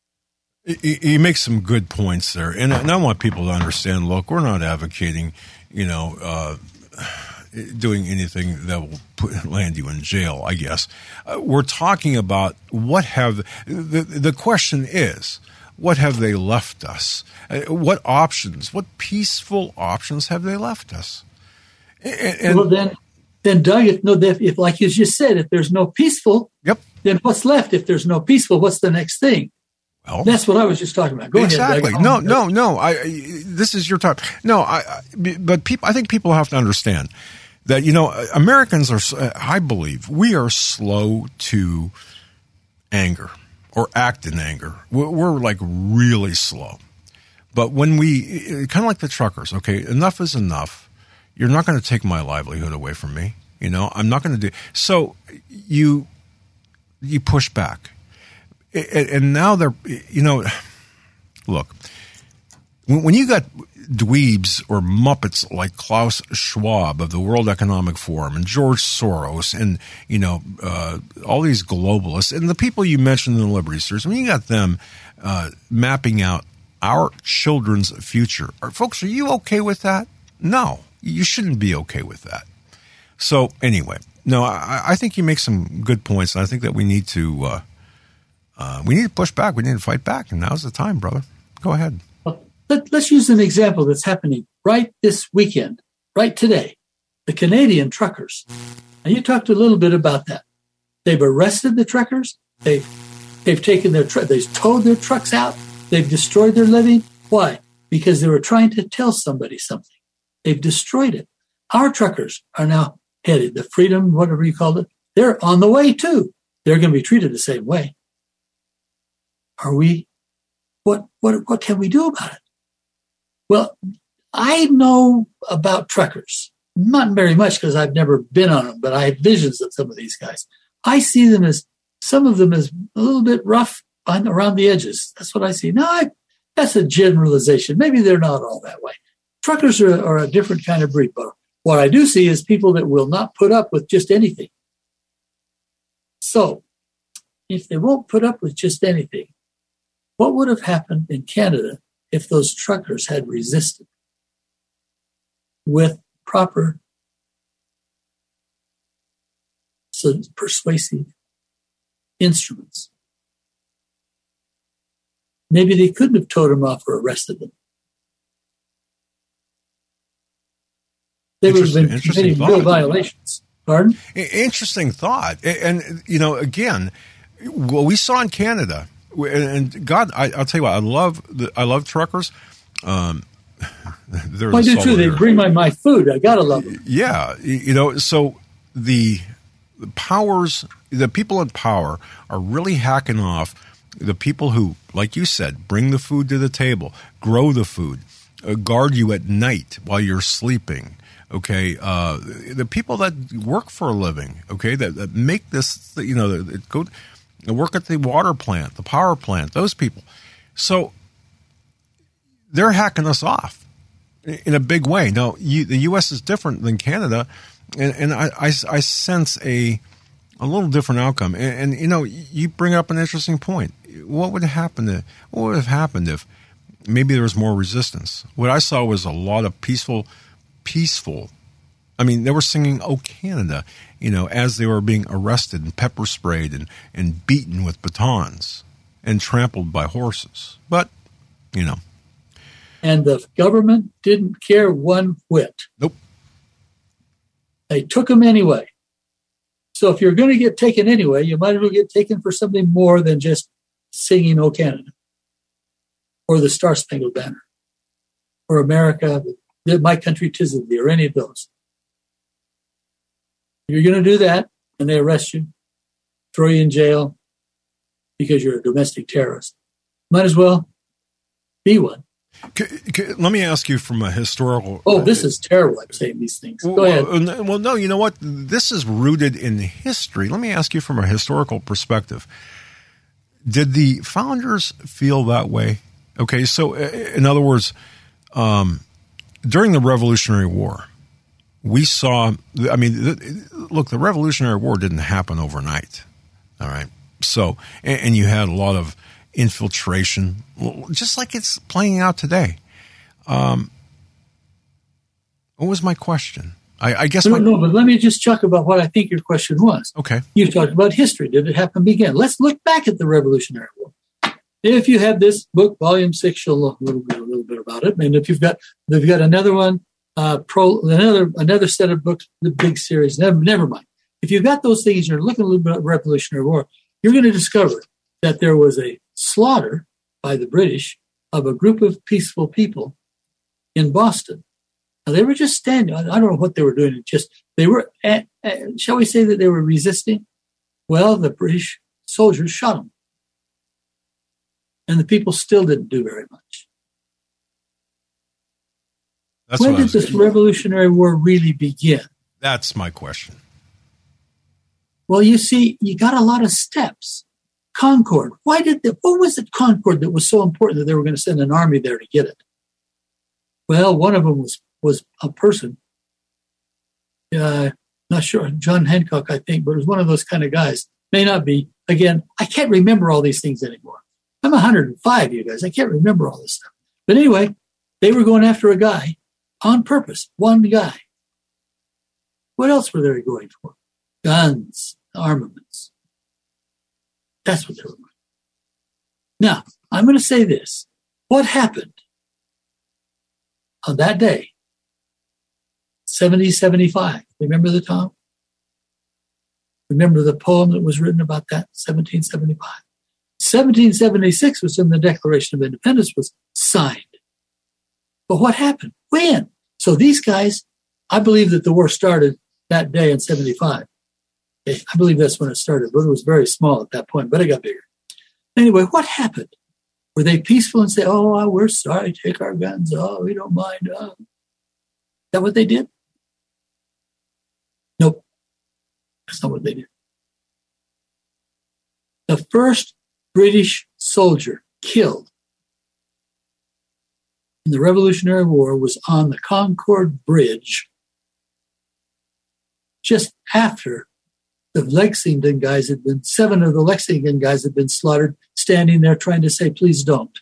You make some good points there. And I want people to understand, look, we're not advocating, you know, uh, doing anything that will put, land you in jail, I guess. Uh, we're talking about what have, the, the question is, what have they left us? Uh, what options, what peaceful options have they left us? And, and well, then, then Doug, if, no, if, if like you just said, if there's no peaceful, yep. then what's left? If there's no peaceful, what's the next thing? Well, that's what I was just talking about. Go exactly. ahead. No, no, no. I, I. This is your time. No, I. I but people, I think people have to understand that, you know, Americans are. I believe we are slow to anger or act in anger. We're, we're like really slow. But when we, kind of like the truckers, okay, enough is enough. You're not going to take my livelihood away from me. You know, I'm not going to do. So you, you push back. And now they're, you know, look, when you got dweebs or muppets like Klaus Schwab of the World Economic Forum and George Soros and, you know, uh, all these globalists and the people you mentioned in the Liberty Series, I mean, you got them uh, mapping out our children's future. Are, folks, are you okay with that? No, you shouldn't be okay with that. So anyway, no, I, I think you make some good points, and I think that we need to uh, uh, we need to push back. We need to fight back, and now's the time, brother. Go ahead. Well, let, let's use an example that's happening right this weekend, right today. The Canadian truckers. And you talked a little bit about that. They've arrested the truckers. They've they've taken their tr- they've towed their trucks out. They've destroyed their living. Why? Because they were trying to tell somebody something. They've destroyed it. Our truckers are now headed, the freedom, whatever you call it, they're on the way too. They're going to be treated the same way. Are we, what, what, what can we do about it? Well, I know about truckers, not very much because I've never been on them, but I have visions of some of these guys. I see them as, some of them as a little bit rough on, around the edges. That's what I see. Now, I, that's a generalization. Maybe they're not all that way. Truckers are, are a different kind of breed, but what I do see is people that will not put up with just anything. So, if they won't put up with just anything, what would have happened in Canada if those truckers had resisted with proper, so persuasive instruments? Maybe they couldn't have towed them off or arrested them. They would have been committing real violations. Pardon? Interesting thought. And, and, you know, again, what we saw in Canada, and God, I, I'll tell you what, I love the, I love truckers. Um, well, I do too. They bring my, my food. I got to love them. Yeah. You know, so the, the powers, the people in power are really hacking off the people who, like you said, bring the food to the table, grow the food, uh, guard you at night while you're sleeping. Okay, uh, the people that work for a living, okay, that, that make this, you know, that go work at the water plant, the power plant, those people. So they're hacking us off in a big way. Now, you, the U S is different than Canada, and, and I, I, I sense a a little different outcome. And, and, you know, you bring up an interesting point. What would happen to, what would have happened if maybe there was more resistance? What I saw was a lot of peaceful peaceful. I mean, they were singing "Oh Canada," you know, as they were being arrested and pepper sprayed and, and beaten with batons and trampled by horses. But, you know. And the government didn't care one whit. Nope. They took them anyway. So if you're going to get taken anyway, you might as well get taken for something more than just singing "Oh Canada" or the Star Spangled Banner or America, My Country 'Tis of Thee, or any of those. If you're going to do that and they arrest you, throw you in jail because you're a domestic terrorist, might as well be one. C- c- let me ask you from a historical... Oh, this is terrible, I'm saying these things. Go well, ahead. Well, no, you know what? This is rooted in history. Let me ask you from a historical perspective. Did the founders feel that way? Okay, so in other words... um during the Revolutionary War, we saw, I mean, look, the Revolutionary War didn't happen overnight, all right? So, and, and you had a lot of infiltration, just like it's playing out today. Um, what was my question? I, I guess no, my... No, but let me just talk about what I think your question was. Okay. You talked about history. Did it happen begin? Let's look back at the Revolutionary War. If you have this book, Volume Six, you'll know a little bit, a little bit about it. And if you've got, they've got another one, uh, pro, another, another set of books, the big series. Never, never mind. If you've got those things, you're looking a little bit at Revolutionary War. You're going to discover that there was a slaughter by the British of a group of peaceful people in Boston. Now they were just standing. I don't know what they were doing. It just they were. At, at, shall we say that they were resisting? Well, the British soldiers shot them. And the people still didn't do very much. That's when did this Revolutionary War really begin? That's my question. Well, you see, you got a lot of steps. Concord. Why did the, what was it Concord that was so important that they were going to send an army there to get it? Well, one of them was, was a person. Uh, not sure. John Hancock, I think, but it was one of those kind of guys. May not be. Again, I can't remember all these things anymore. I'm one hundred five, you guys. I can't remember all this stuff. But anyway, they were going after a guy on purpose. One guy. What else were they going for? Guns, armaments. That's what they were going for. Now, I'm going to say this. What happened on that day, seventy seventy-five? Remember the Tom? Remember the poem that was written about that, seventeen seventy-five? seventeen seventy-six was when the Declaration of Independence was signed. But what happened? When? So these guys, I believe that the war started that day in seventy-five. I believe that's when it started, but it was very small at that point, but it got bigger. Anyway, what happened? Were they peaceful and say, oh, we're sorry, take our guns, oh, we don't mind. Oh. Is that what they did? Nope. That's not what they did. The first British soldier killed in the Revolutionary War was on the Concord Bridge just after the Lexington guys had been, seven of the Lexington guys had been slaughtered, standing there trying to say, please don't.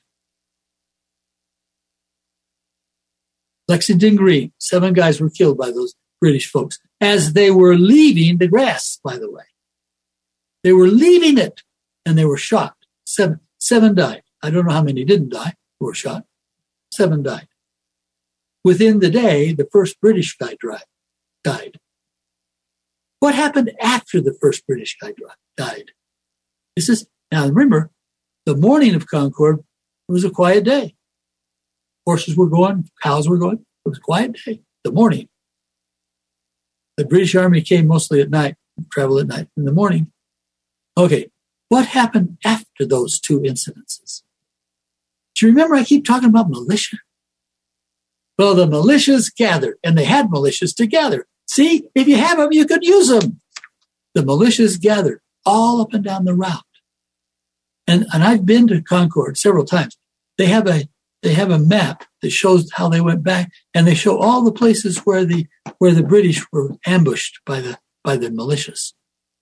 Lexington Green, seven guys were killed by those British folks as they were leaving the grass, by the way. They were leaving it and they were shot. Seven, seven died. I don't know how many didn't die who were shot. Seven died. Within the day, the first British guy died. What happened after the first British guy died? This is, now remember, the morning of Concord, it was a quiet day. Horses were going, cows were going. It was a quiet day, the morning. The British Army came mostly at night, traveled at night. In the morning, okay, what happened after those two incidences? Do you remember I keep talking about militia? Well, the militias gathered, and they had militias to gather. See, if you have them, you could use them. The militias gathered all up and down the route. And, and I've been to Concord several times. They have a they have a map that shows how they went back, and they show all the places where the where the British were ambushed by the by the militias.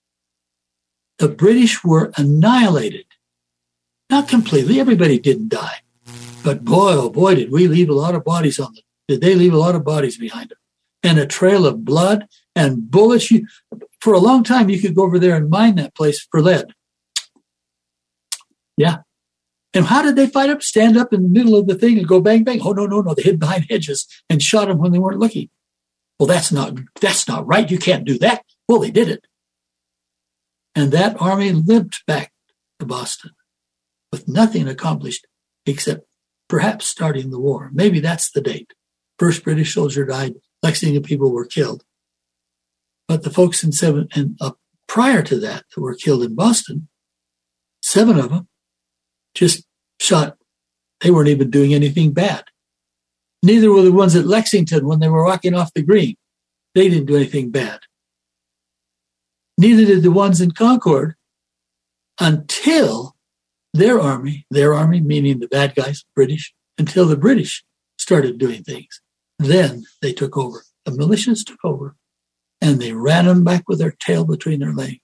The British were annihilated. Not completely. Everybody didn't die. But boy, oh boy, did we leave a lot of bodies on them. Did they leave a lot of bodies behind them? And a trail of blood and bullets. You, for a long time, you could go over there and mine that place for lead. Yeah. And how did they fight up? Stand up in the middle of the thing and go bang, bang. Oh, no, no, no. They hid behind hedges and shot them when they weren't looking. Well, that's not, that's not right. You can't do that. Well, they did it. And that army limped back to Boston with nothing accomplished except perhaps starting the war. Maybe that's the date. First British soldier died. Lexington people were killed. But the folks in seven and uh, prior to that that were killed in Boston, seven of them just shot. They weren't even doing anything bad. Neither were the ones at Lexington when they were walking off the green. They didn't do anything bad. Neither did the ones in Concord until their army, their army meaning the bad guys, British, until the British started doing things. Then they took over. The militias took over, and they ran them back with their tail between their legs.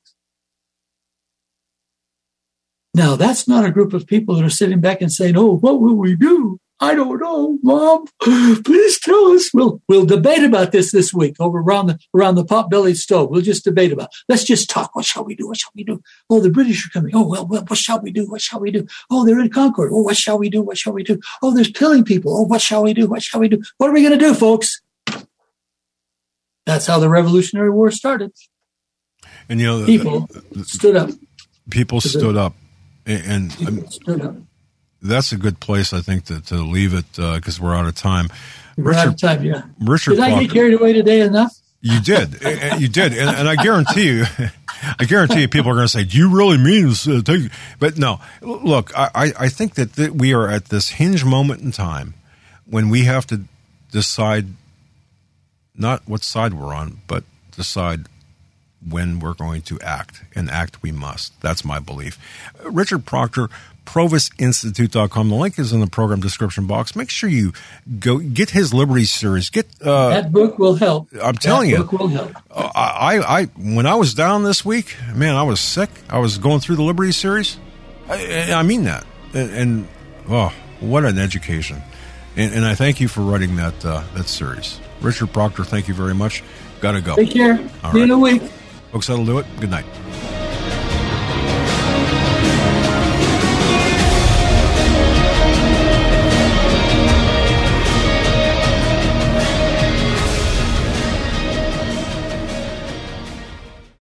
Now, that's not a group of people that are sitting back and saying, oh, what will we do? I don't know, Mom. Please tell us. We'll we'll debate about this this week over around the around the pot-bellied stove. We'll just debate about it. Let's just talk. What shall we do? What shall we do? Oh, the British are coming. Oh, well, well, what shall we do? What shall we do? Oh, they're in Concord. Oh, what shall we do? What shall we do? Oh, there's killing people. Oh, what shall we do? What shall we do? What are we going to do, folks? That's how the Revolutionary War started. And, you know, people uh, stood up. People stood up. And, people and stood up. That's a good place, I think, to, to leave it because uh, we're out of time. We're Richard, out of time, yeah. Richard did I Faulkner, get carried away today enough? You did. You did. And, and I guarantee you, I guarantee you people are going to say, do you really mean this? Uh, take? But no, look, I, I think that th- we are at this hinge moment in time when we have to decide not what side we're on, but decide when we're going to act, and act we must. That's my belief. Richard Proctor, Provis Institute dot com. The link is in the program description box. Make sure you go get his Liberty series. Get uh, that book will help. I'm telling that you, book will help. Uh, I, I, when I was down this week, man, I was sick. I was going through the Liberty series. I, I mean that, and, and oh, what an education! And, and I thank you for writing that uh, that series, Richard Proctor. Thank you very much. Got to go. Take care. All See you right. in a week. Folks, that'll do it. Good night.